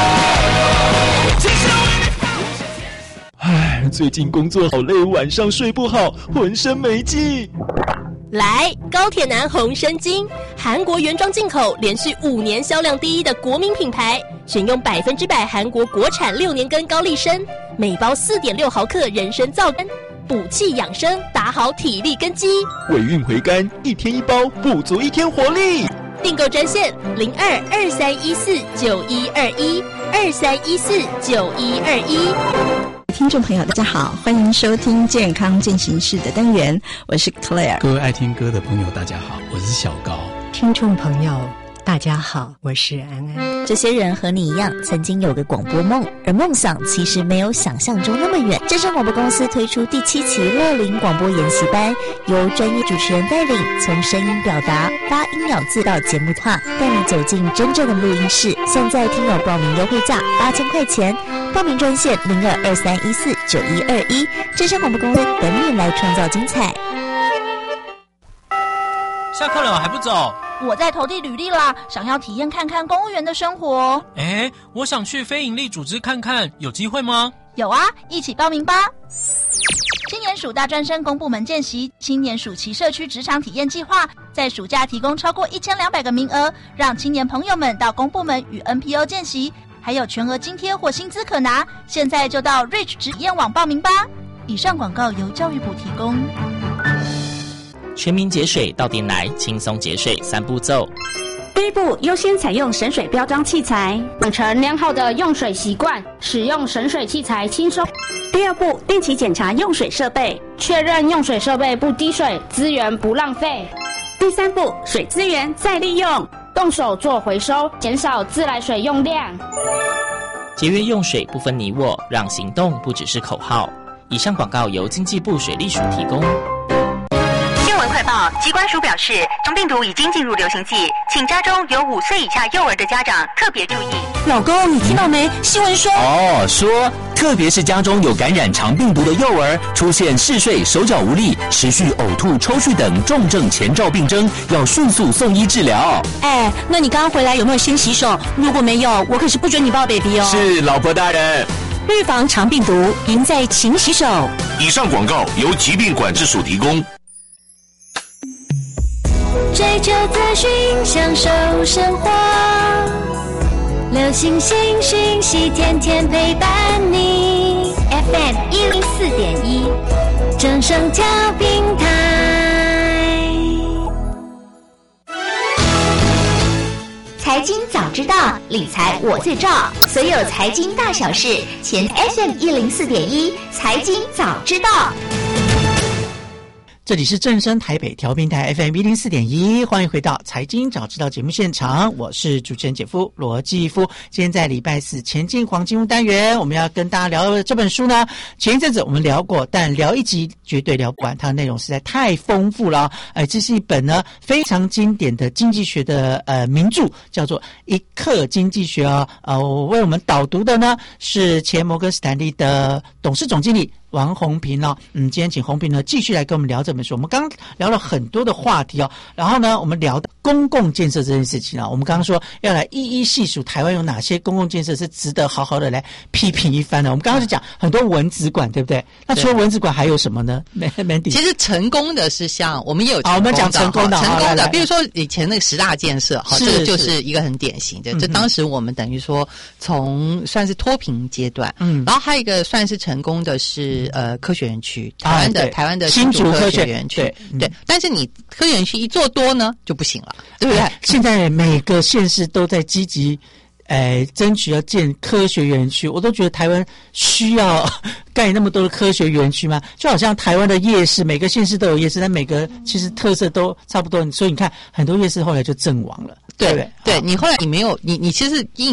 唉，最近工作好累，晚上睡不好，浑身没劲。 来，高铁男红参精，韩国原装进口，连续五年销量第一的国民品牌，选用百分之百韩国国产六年根高丽参，每包四点六毫克人参皂苷，补气养生，打好体力根基。 尾韵回甘，一天一包，补足一天活力。 订购专线零二二三一四九一二一二三一四九一二一。 听众朋友大家好，欢迎收听健康进行式的单元，我是 Claire。 各位爱听歌的朋友大家好，我是小高。 听众朋友大家好，我是安安。 这些人和你一样，曾经有个广播梦，而梦想其实没有想象中那么远。正声广播公司推出第七期乐龄广播研习班，由专业主持人带领，从声音表达、发音咬字到节目化，带你走进真正的录音室。现在听友报名优惠价八千块钱，报名专线零二二三一四九一二一。正声广播公司等你来创造精彩。 下课了还不走？ 我在投递履历啦，想要体验看看公务员的生活。 哎，我想去非营利组织看看，有机会吗？ 有啊，一起报名吧！青年署大专生公部门见习，青年暑期社区职场体验计划，在暑假提供超过一千两百个名额，让青年朋友们到公部门与 N P O 见习，还有全额津贴或薪资可拿。现在就到 Reach 职验网报名吧。以上广告由教育部提供。 全民节水到店来，轻松节水三步骤。 第一步，优先采用省水标章器材，养成良好的用水习惯，使用省水器材轻松。 第二步，定期检查用水设备，确认用水设备不滴水，资源不浪费。第三步，水资源再利用，动手做回收，减少自来水用量。 节约用水不分你我，让行动不只是口号。以上广告由经济部水利署提供。 快报，疾管署表示，中病毒已经进入流行季，请家中有五岁以下幼儿的家长特别注意。 老公，你听到没？新闻说哦，说特别是家中有感染肠病毒的幼儿，出现嗜睡、手脚无力、持续呕吐、抽搐等重症前兆病征，要迅速送医治疗。 哎，那你刚刚回来有没有先洗手？如果没有，我可是不准你抱 baby 哦。 是，老婆大人。 预防肠病毒，赢在勤洗手。 以上广告由疾病管制署提供。 追求资讯，享受生活，流行新讯息，天天陪伴你。F M 一零四点一，正声调频台。 财经早知道，理财我最照。所有财经大小事，前 F M 一零四点一，财经早知道。 这里是正声台北调频台 F M 一零四点一，欢迎回到财经早知道节目现场，我是主持人姐夫罗继夫。今天在礼拜四前进黄金屋单元，我们要跟大家聊的这本书呢，前一阵子我们聊过，但聊一集绝对聊不完，它的内容实在太丰富了。呃，这是一本呢非常经典的经济学的呃名著，叫做《一课经济学》啊。呃，我为我们导读的呢是前摩根斯坦利的董事总经理王宏平哦。嗯，今天请宏平呢继续来跟我们聊这本书。我们刚刚聊了很多的话题哦，然后呢，我们聊公共建设这件事情啊，我们刚刚说要来一一细数台湾有哪些公共建设是值得好好的来批评一番的。我们刚刚就讲很多文资馆，对不对？那除了文资馆还有什么呢 ？Mandy， 其实成功的是像我们也有成功的， 好，我们讲成功的， 成功的， 来来比如说以前那个十大建设，好，这个就是一个很典型的。这当时我们等于说从算是脱贫阶段，嗯，然后还有一个算是成功的是呃科学园区，台湾的、啊、台湾的新竹科学园区，对、嗯、对。但是你科学园区一做多呢就不行了，对不对？ 现在每个县市都在积极。呃，争取要建科学园区，我都觉得台湾需要盖那么多的科学园区吗？就好像台湾的夜市，每个县市都有夜市，但每个其实特色都差不多，所以你看很多夜市后来就阵亡了， 对对不对？ 对，你后来你没有，你你其实硬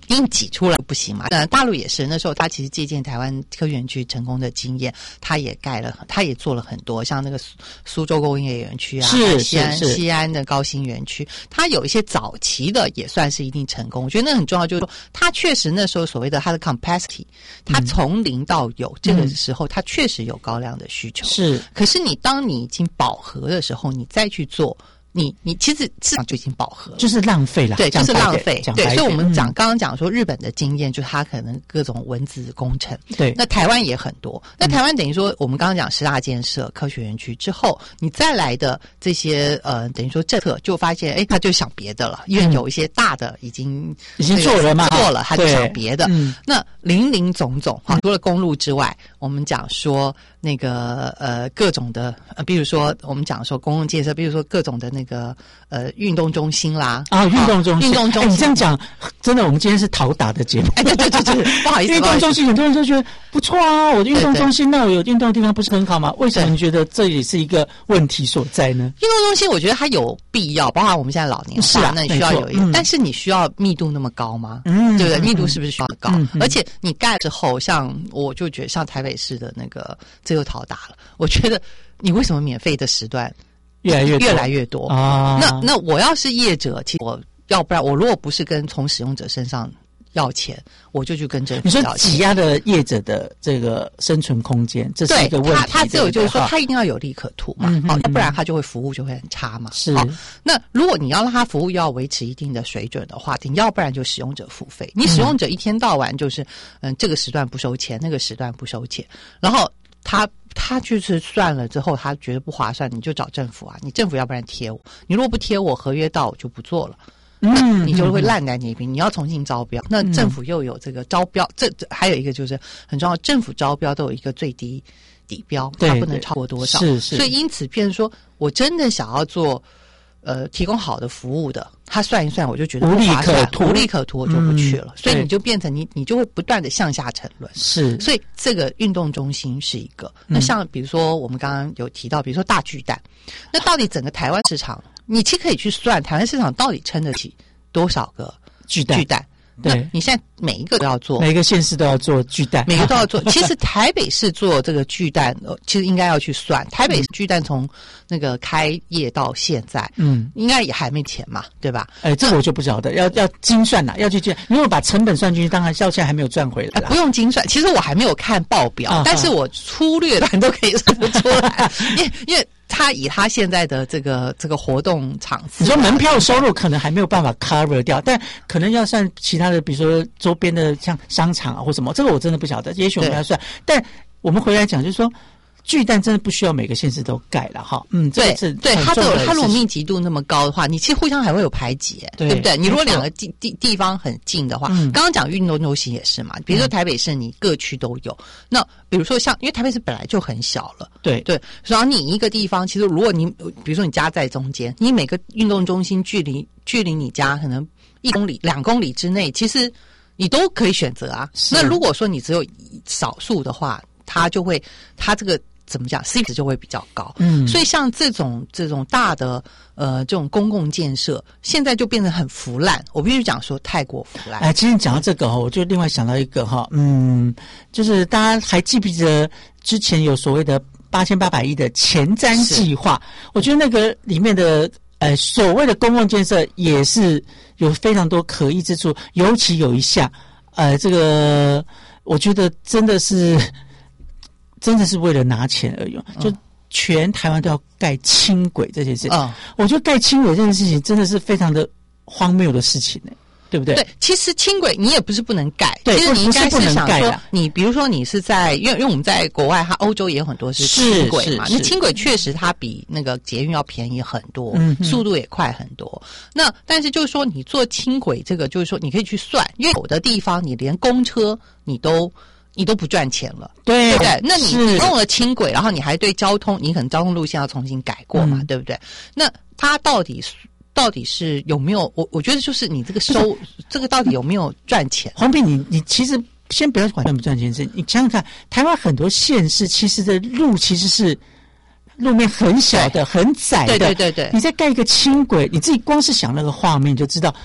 硬挤出来不行嘛。呃，大陆也是，那时候他其实借鉴台湾科学园区成功的经验，他也盖了，他也做了很多，像那个苏苏州工业园区啊， 是西安是是西安的高新园区，他有一些早期的也算是一定成功。我觉得那很重要，就是说他确实那时候所谓的他的 capacity， 他从零到有、嗯、这个时候他确实有高量的需求。 是， 可是你当你已经饱和的时候，你再去做。你你其实市场就已经饱和了， 就是浪费了， 对，就是浪费。对，所以我们讲、 嗯、 刚刚讲说日本的经验，就是它可能各种文字工程， 对。 那台湾也很多，那台湾等于说、嗯、我们刚刚讲十大建设、科学园区之后，你再来的这些呃，等于说政策就发现，哎，他就想别的了，因为有一些大的已经、 嗯、已经做了嘛， 做了，他就想别的。 嗯、 那林林总总哈，除了公路之外，我们讲说那个呃各种的，呃，比如说我们讲说公共建设，比如说各种的那个呃。呃，运动中心啦， 啊，运动中心， 运动中心， 哎，你这样讲，真的，我们今天是讨打的节目， 哎，对对对对，不好意思， 运动中心很多人都觉得不错啊，我的运动中心那我有运动的地方不是很好吗？为什么你觉得这也是一个问题所在呢？ 运动中心我觉得它有必要，包括我们现在老年化， 是啊， 那你需要有一个、嗯，但是你需要密度那么高吗？嗯，对不对？密度是不是需要高？嗯、而且你盖之后，像我就觉得像台北市的那个这又讨打了，我觉得你为什么免费的时段？ 越来越越来越多啊！ 那那我要是业者，其实我要不然我如果不是跟从使用者身上要钱，我就去跟政府要钱。 你说挤压了业者的这个生存空间，这是一个问题。 他他只有就是说，他一定要有利可图嘛， 嗯、 好，要不然他就会服务就会很差嘛。 是。 好，那如果你要让他服务要维持一定的水准的话，你要不然就使用者付费。你使用者一天到晚就是嗯，这个时段不收钱，那个时段不收钱，然后他。他就是算了之后，他觉得不划算，你就找政府啊！你政府要不然贴我，你如果不贴我，合约到我就不做了，嗯，你就会烂在那边。你要重新招标，那政府又有这个招标，嗯、这还有一个就是很重要，政府招标都有一个最低底标，它不能超过多少。 是是。 所以因此，变成说我真的想要做呃提供好的服务的，他算一算，我就觉得无利可图， 无利可图，我就不去了。 嗯、 所以你就变成你，你就会不断的向下沉沦。 是， 所以这个运动中心是一个。那像比如说我们刚刚有提到，比如说大巨蛋，那到底整个台湾市场，你其实可以去算台湾市场到底撑得起多少个巨蛋？ 巨蛋。对，你现在每一个都要做， 每个县市都要做巨蛋， 每个都要做。其实台北市做这个巨蛋，其实应该要去算，台北巨蛋从那个开业到现在，嗯，应该也还没钱嘛，对吧？ 哎，这个我就不晓得，要要精算啦，要去计。如果把成本算进去，当然到现在还没有赚回来啦。 不用精算，其实我还没有看报表，啊、但是我粗略的都可以算得出来，因为因为。他以他现在的这个这个活动场次， 你说门票收入可能还没有办法 cover 掉，但可能要算其他的，比如说周边的像商场啊或什么，这个我真的不晓得，也许我们要算。但我们回来讲，就是说巨蛋真的不需要每个县市都盖了哈。嗯， 对这对，它都有，它如果密集度那么高的话，你其实互相还会有排挤，对, 对不对？你如果两个地地地方很近的话，嗯、刚刚讲运动中心也是嘛，比如说台北市你各区都有，嗯、那比如说像因为台北市本来就很小了， 对对，然后你一个地方，其实如果你比如说你家在中间，你每个运动中心距离距离你家可能一公里、两公里之内，其实你都可以选择啊。那如果说你只有少数的话，它就会它这个。怎么讲 ？C P 值就会比较高，嗯，所以像这种这种大的呃这种公共建设，现在就变得很腐烂。我必须讲说太过腐烂。 哎，今天讲到这个哈，我就另外想到一个哈，嗯，就是大家还记不记得之前有所谓的八千八百亿的前瞻计划？我觉得那个里面的呃所谓的公共建设也是有非常多可疑之处，尤其有一项呃这个我觉得真的是。真的是为了拿钱而用，就全台湾都要盖轻轨这件事情。嗯，我觉得盖轻轨这件事情真的是非常的荒谬的事情呢，对不对？ 对，其实轻轨你也不是不能盖， 对， 其实你应该是想说， 啊、 你比如说你是在，因为因为我们在国外，它欧洲也有很多是轻轨嘛，那轻轨确实它比那个捷运要便宜很多，嗯，速度也快很多。那但是就是说，你做轻轨这个，就是说你可以去算，因为有的地方你连公车你都。你都不赚钱了， 对对不对？那你你用了轻轨，然后你还对交通，你可能交通路线要重新改过嘛，嗯、对不对？那它到底到底是有没有？我我觉得就是你这个收这个到底有没有赚钱？ 黄斌，你你其实先不要管赚不赚钱，是你想想看，台湾很多县市其实的路其实是路面很小的、很窄的， 对对对对。 你再盖一个轻轨，你自己光是想那个画面就知道。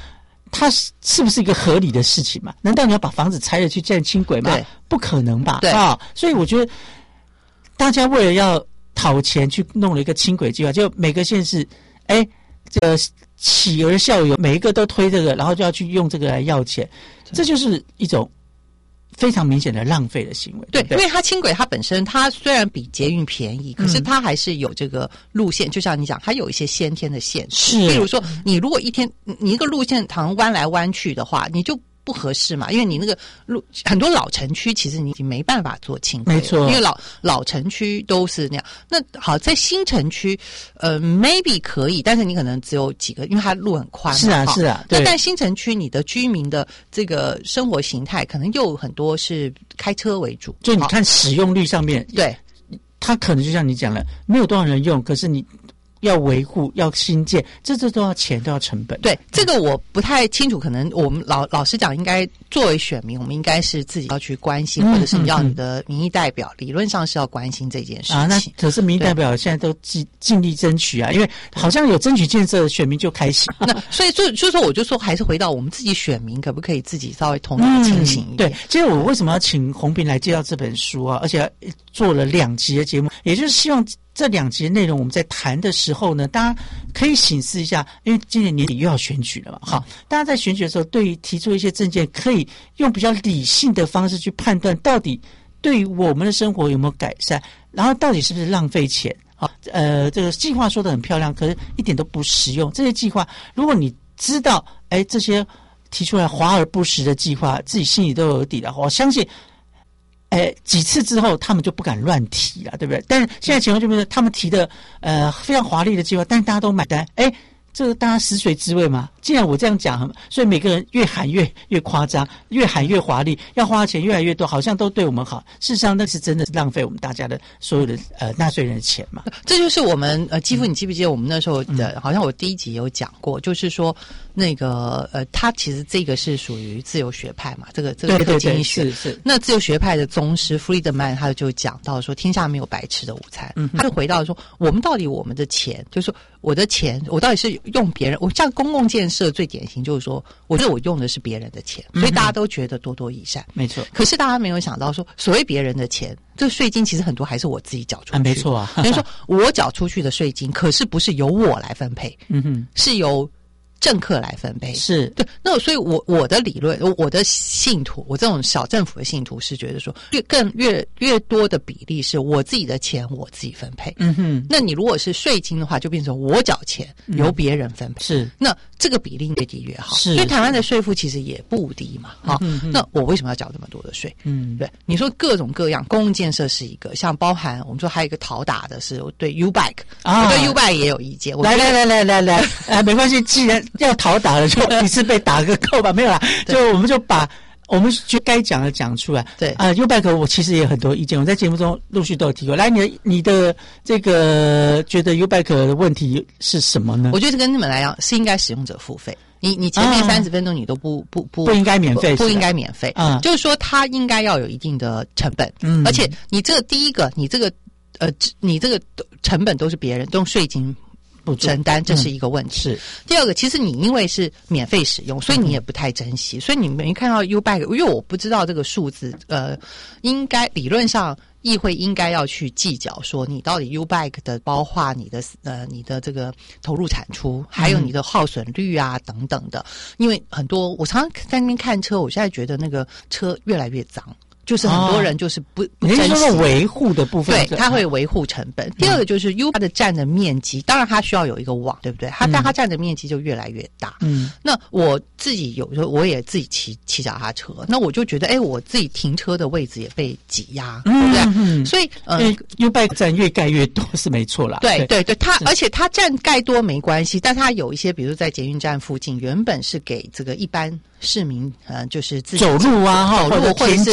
它是不是一个合理的事情嘛？难道你要把房子拆了去建轻轨吗？不可能吧？ 对啊，所以我觉得大家为了要讨钱去弄了一个轻轨计划，就每个县市，哎，这个企而效尤，每一个都推这个，然后就要去用这个来要钱，这就是一种非常明显的浪费的行为。 对， 对， 因为它轻轨它本身它虽然比捷运便宜，可是它还是有这个路线，嗯、就像你讲，它有一些先天的限制。 是， 比如说你如果一天你一个路线常弯来弯去的话，你就不合适嘛，因为你那个路很多老城区其实你已经没办法做轻轨， 没错， 因为老老城区都是那样。那好，在新城区，呃 ，maybe 可以，但是你可能只有几个，因为它路很宽嘛。 是啊，是啊。 那但新城区你的居民的这个生活形态，可能又很多是开车为主。 就你看使用率上面， 对， 它可能就像你讲了，没有多少人用，可是你要维护、要新建，这这都要钱，都要成本。 对，这个我不太清楚，可能我们老老实讲，应该作为选民，我们应该是自己要去关心，嗯、或者是你要你的民意代表，嗯、理论上是要关心这件事情。啊， 那可是民意代表现在都尽尽力争取啊，因为好像有争取建设，选民就开心。 那所以就就说，我就说，还是回到我们自己选民，可不可以自己稍微头脑清醒一点？ 嗯、对，其实我为什么要请洪平来介绍这本书啊？而且做了两集的节目，也就是希望这两集的内容我们在谈的时候呢，大家可以省思一下，因为今年年底又要选举了嘛，好，大家在选举的时候，对于提出一些政见，可以用比较理性的方式去判断，到底对于我们的生活有没有改善，然后到底是不是浪费钱。好，呃，这个计划说得很漂亮，可是一点都不实用。这些计划，如果你知道，哎，这些提出来华而不实的计划，自己心里都有底的话，我相信。哎，几次之后，他们就不敢乱提了，对不对？但是现在情况就变成他们提的呃非常华丽的计划，但是大家都买单。哎，这个大家食髓知味嘛。既然我这样讲，所以每个人越喊越越夸张，越喊越华丽，要花的钱越来越多，好像都对我们好。事实上，那是真的是浪费我们大家的所有的呃纳税人的钱嘛。 这就是我们呃，基夫，你记不记得我们那时候的？嗯、好像我第一集有讲过，就是说。那个呃，他其实这个是属于自由学派嘛，这个这个克经学是是。 那自由学派的宗师弗里德曼他就讲到说，天下没有白吃的午餐。嗯，他就回到说，我们到底我们的钱，就是说我的钱，我到底是用别人，我像公共建设最典型就是说，我觉得我用的是别人的钱，所以大家都觉得多多益善。 嗯、没错。 可是大家没有想到说，所谓别人的钱，这个税金其实很多还是我自己缴出去。 啊，没错啊。 等于说我缴出去的税金，可是不是由我来分配，嗯哼，是由政客来分配。 是对，那所以我我的理论，我的信徒，我这种小政府的信徒是觉得说，越更越越多的比例是我自己的钱我自己分配。嗯哼，那你如果是税金的话，就变成我缴钱由别人分配。 是， 那这个比例越低越好。 是， 因为台湾的税负其实也不低嘛。好，那我为什么要缴这么多的税？嗯，对，你说各种各样公共建设是一个，像包含我们说还有一个讨打的是对 U-Bike， 啊，我对 U-Bike 也有意见。 来来来来来来，哎，没关系，既然要讨打了，就一次被打个够吧，没有啦，就我们就把我们就该讲的讲出来。 对啊 ，U-Bike 我其实也有很多意见，我在节目中陆续都有提过。来，你的你的这个觉得 U-Bike 的问题是什么呢？ 我觉得跟你们来讲是应该使用者付费。你你前面三十分钟你都不、啊、不不不应该免费， 不应该免费啊，就是说它应该要有一定的成本，嗯，而且你这个第一个，你这个呃，你这个成本都是别人用税金不承担，这是一个问题。 是第二个，其实你因为是免费使用，所以你也不太珍惜，嗯、所以你没看到 U-Bike， 因为我不知道这个数字，呃，应该理论上。议会应该要去计较说，你到底 U-Bike 的包括你的呃你的这个投入产出，还有你的耗损率啊等等的，因为很多我常常在那边看车，我现在觉得那个车越来越脏。就是很多人就是不、哦、不珍惜， 你是说维护的部分， 对，它会维护成本。嗯、第二个就是 U 它的占的面积，当然它需要有一个网，对不对？它但它占的面积就越来越大。嗯，那我自己有时候我也自己骑骑脚踏车，那我就觉得，哎，我自己停车的位置也被挤压，嗯、对不对？嗯、所以呃 ，U-Bike 站越盖越多是没错啦。 对对对，它而且它站盖多没关系，但它有一些，比如在捷运站附近，原本是给这个一般市民呃，就是自己走路啊， 走路或者骑机车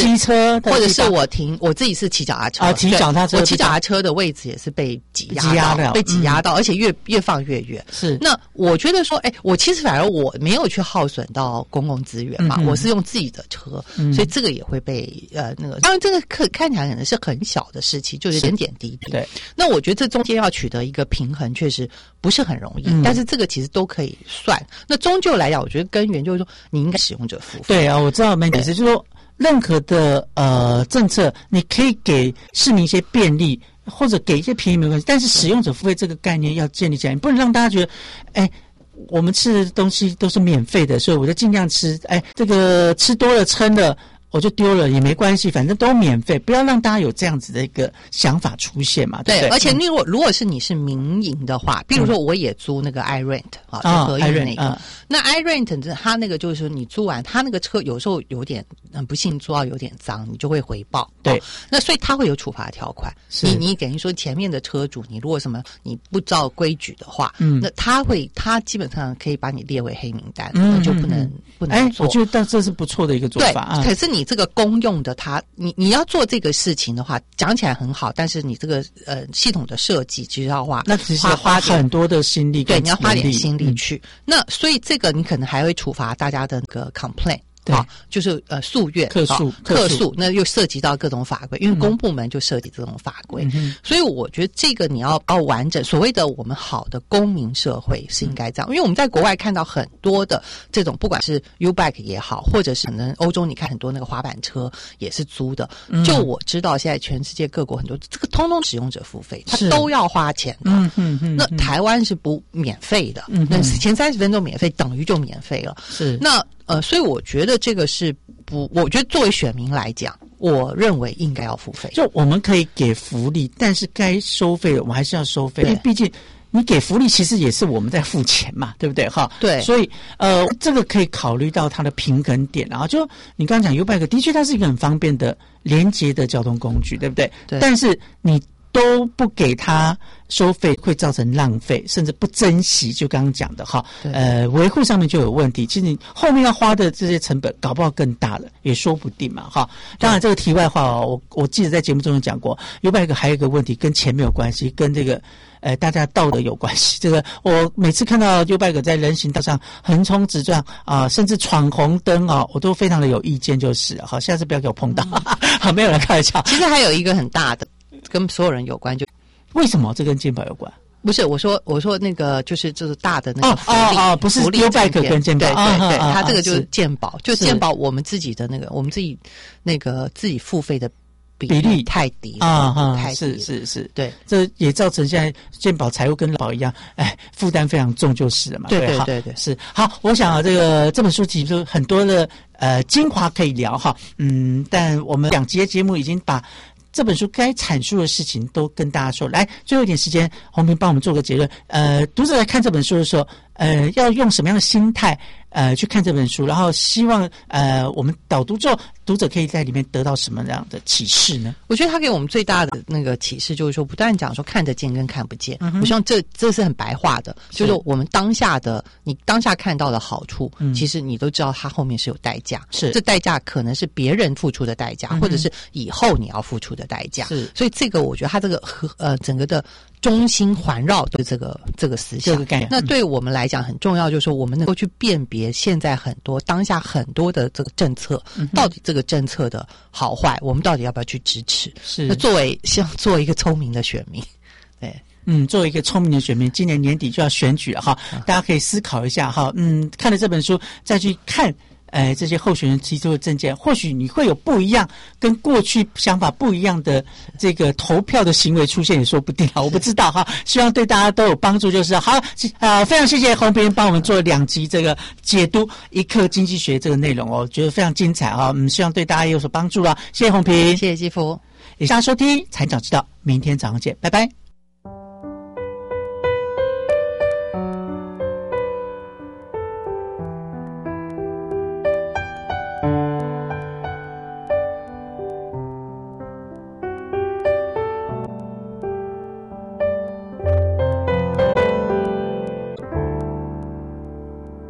车， 或者是我停我自己是骑脚踏车啊，骑脚踏车， 我骑脚踏车的位置也是被挤压挤压的， 被挤压到，嗯、而且越越放越远。 是， 那我觉得说，哎，我其实反而我没有去耗损到公共资源嘛，嗯、我是用自己的车，嗯、所以这个也会被呃那个。当然，这个可看起来可能是很小的事情，就是点点滴滴。 对， 那我觉得这中间要取得一个平衡，确实不是很容易，嗯、但是这个其实都可以算。那终究来讲，我觉得根源就是说，你应该使用者付费。 对啊，我知道没解释，就是说任何的呃政策，你可以给市民一些便利，或者给一些便宜没关系，但是使用者付费这个概念要建立起来，你不能让大家觉得，哎。我们吃的东西都是免费的，所以我就尽量吃。哎，这个吃多了撑了，我就丢了也没关系，反正都免费，不要让大家有这样子的一个想法出现嘛。对不对， 而且如果如果是你是民营的话，比如说我也租那个 iRent 啊，就合用那个， 嗯、 那 iRent 它那个就是说你租完，它那个车有时候有点很不幸租到有点脏，你就会回报。 对， 哦、那所以它会有处罚条款。你你等于说前面的车主，你如果什么你不照规矩的话，嗯，那他会他基本上可以把你列为黑名单，嗯、那就不能、嗯、不能做。 哎，我觉得但这是不错的一个做法。 对，可是你这个公用的它，你你要做这个事情的话，讲起来很好，但是你这个呃系统的设计其实要花， 那其实要花很多的心力， 对，你要花点心力去。嗯、那所以这个你可能还会处罚大家的那个 complaint。 对、 啊，就是呃诉愿、 客诉、 客诉，那又涉及到各种法规，因为公部门就涉及这种法规，嗯、所以我觉得这个你要要完整。所谓的我们好的公民社会是应该这样，因为我们在国外看到很多的这种，不管是 U-Bike 也好，或者是可能欧洲你看很多那个滑板车也是租的。嗯、就我知道现在全世界各国很多这个通通使用者付费，它都要花钱的。 嗯嗯嗯。 那台湾是不免费的，嗯、那前三十分钟免费等于就免费了。 是那。呃，所以我觉得这个是不，我觉得作为选民来讲，我认为应该要付费。 就我们可以给福利，但是该收费的我们还是要收费，因为毕竟你给福利其实也是我们在付钱嘛，对不对？哈， 对。 所以呃，这个可以考虑到它的平衡点。然后就你刚刚讲 U-Bike， 的确它是一个很方便的连接的交通工具，对不对？ 对。 但是你都不给它收费，会造成浪费，甚至不珍惜。就刚刚讲的哈，呃，维护上面就有问题。其实你后面要花的这些成本，搞不好更大了，也说不定嘛，哈。当然，这个题外话哦，我我记得在节目中有讲过 ，U-Bike 还有一个问题跟钱没有关系，跟这个呃大家道德有关系。这个我每次看到 U-Bike 在人行道上横冲直撞啊、呃，甚至闯红灯啊、哦，我都非常的有意见，就是好，下次不要给我碰到。好，没有人开玩笑。 其实还有一个很大的。跟所有人有关，就为什么这跟健保有关？ 不是我说，我说那个就是就是大的那个福利哦哦哦，不是 U-Bike 跟健保， 对对对， 啊、 它这个就是健保，就健保我们自己的那个，我们自己那个自己付费的比例太低了啊啊， 太低了， 是是是， 对， 这也造成现在健保财务跟劳保一样，哎，负担非常重就是了嘛， 对对对对对， 是好。我想啊，这个这本书其实很多的呃精华可以聊哈，嗯，但我们两集的节目已经把这本书该阐述的事情都跟大家说。来，最后一点时间，洪平帮我们做个结论。呃，读者在看这本书的时候，呃，要用什么样的心态呃去看这本书？然后希望呃我们导读之后，读者可以在里面得到什么样的启示呢？ 我觉得他给我们最大的那个启示就是说，不断讲说看得见跟看不见。嗯、我希望这这是很白话的，是就是我们当下的你当下看到的好处，嗯、其实你都知道它后面是有代价， 是这代价可能是别人付出的代价，嗯、或者是以后你要付出的代价。 是， 所以这个我觉得它这个和呃整个的中心环绕的这个这个思想， 这个概念。 那对我们来讲很重要，就是说我们能够去辨别现在很多当下很多的这个政策，嗯、到底这个政策的好坏，我们到底要不要去支持？ 是， 那作为像作为一个聪明的选民，对。 嗯，作为一个聪明的选民，今年年底就要选举了哈，嗯、大家可以思考一下哈。嗯，看了这本书再去看。呃，这些候选人提出的政见，或许你会有不一样，跟过去想法不一样的这个投票的行为出现，也说不定啊，我不知道哈。希望对大家都有帮助，就是好。呃，非常谢谢洪平帮我们做两集这个解读一课经济学这个内容哦，觉得非常精彩啊。嗯，希望对大家也有所帮助啊。谢谢洪平， 谢谢基福， 以上收听财长知道，明天早上见，拜拜。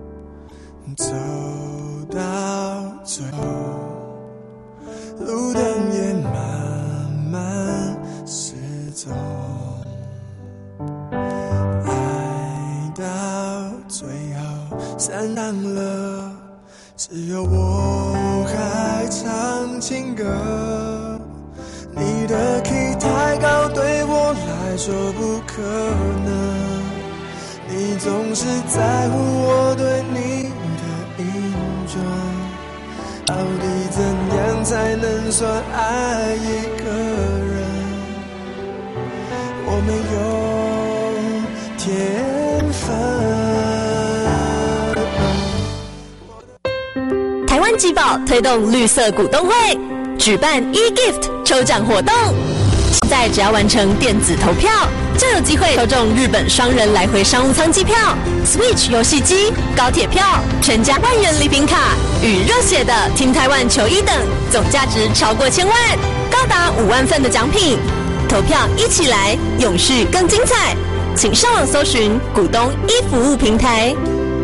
走到最后，路的淡了，只有我还唱情歌。你的 key 太高，对我来说不可能。你总是在乎我对你的印象，到底怎样才能算爱一个人？我没有天分。台湾集宝推动绿色股东会，举办 e-gift 抽奖活动。现在只要完成电子投票，就有机会抽中日本双人来回商务舱机票、Switch 游戏机、高铁票、全家万元礼品卡与热血的Team Taiwan球衣等，总价值超过千万，高达五万份的奖品。投票一起来，永续更精彩！请上网搜寻股东一服务平台。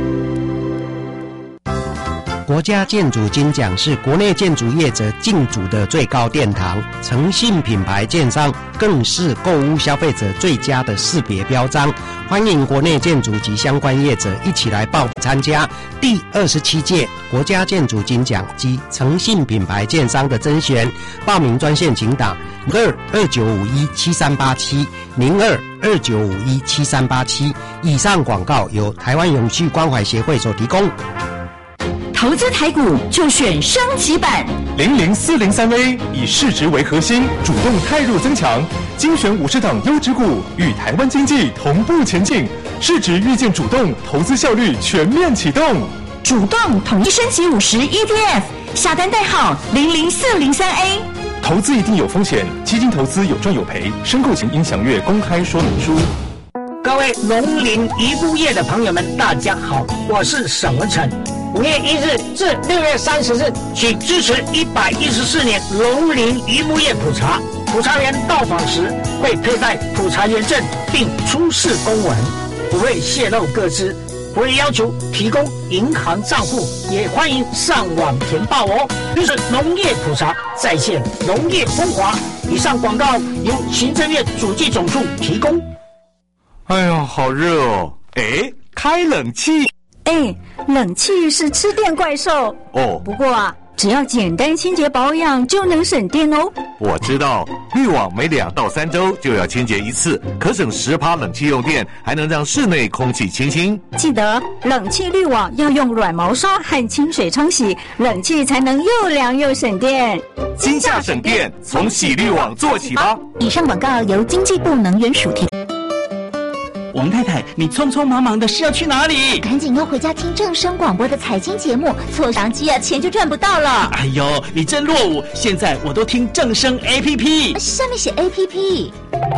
国家建筑金奖是国内建筑业者竞逐的最高殿堂，诚信品牌建商更是购物消费者最佳的识别标章。欢迎国内建筑及相关业者一起来报参加第二十七届国家建筑金奖及诚信品牌建商的甄选。报名专线请打零二二九五一七三八七零二二九五一七三八七。以上广告由台湾永续关怀协会所提供。 投资台股就选升级版零零四零三 A， 以市值为核心，主动汰弱增强，精选五十档优质股，与台湾经济同步前进，市值越见主动，投资效率全面启动。 主动统一升级五十 E T F， 下单代号零零四零三 A。 投资一定有风险，基金投资有赚有赔，申购前应详阅公开说明书。 各位农林渔牧业的朋友们，大家好，我是沈文成。五月一日至六月三十日，请支持一百一十四年农林渔牧业普查。普查员到访时会佩戴普查员证，并出示公文，不会泄露个资，不会要求提供银行账户，也欢迎上网填报哦。就是农业普查在线农业风华。以上广告由行政院主计总处提供。 哎呀，好热哦！哎，开冷气。 哎，冷气是吃电怪兽哦。 不过啊，只要简单清洁保养就能省电哦。 我知道，滤网每两到三周就要清洁一次，可省十趴冷气用电，还能让室内空气清新。 记得冷气滤网要用软毛刷和清水冲洗，冷气才能又凉又省电。 今夏省电，从洗滤网做起吧。 以上广告由经济部能源署提供。 王太太，你匆匆忙忙的是要去哪里？ 赶紧要回家听正声广播的财经节目，错商机啊，钱就赚不到了。 哎呦，你真落伍！现在我都听正声 A P P， 下面写 A P P。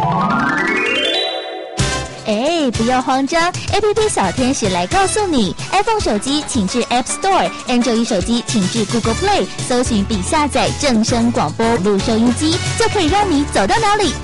哎，不要慌张 ，A P P 小天使来告诉你 ：iPhone 手机请至 App Store，Android 手机请至 Google Play， 搜寻并下载正声广播录收音机，就可以让你走到哪里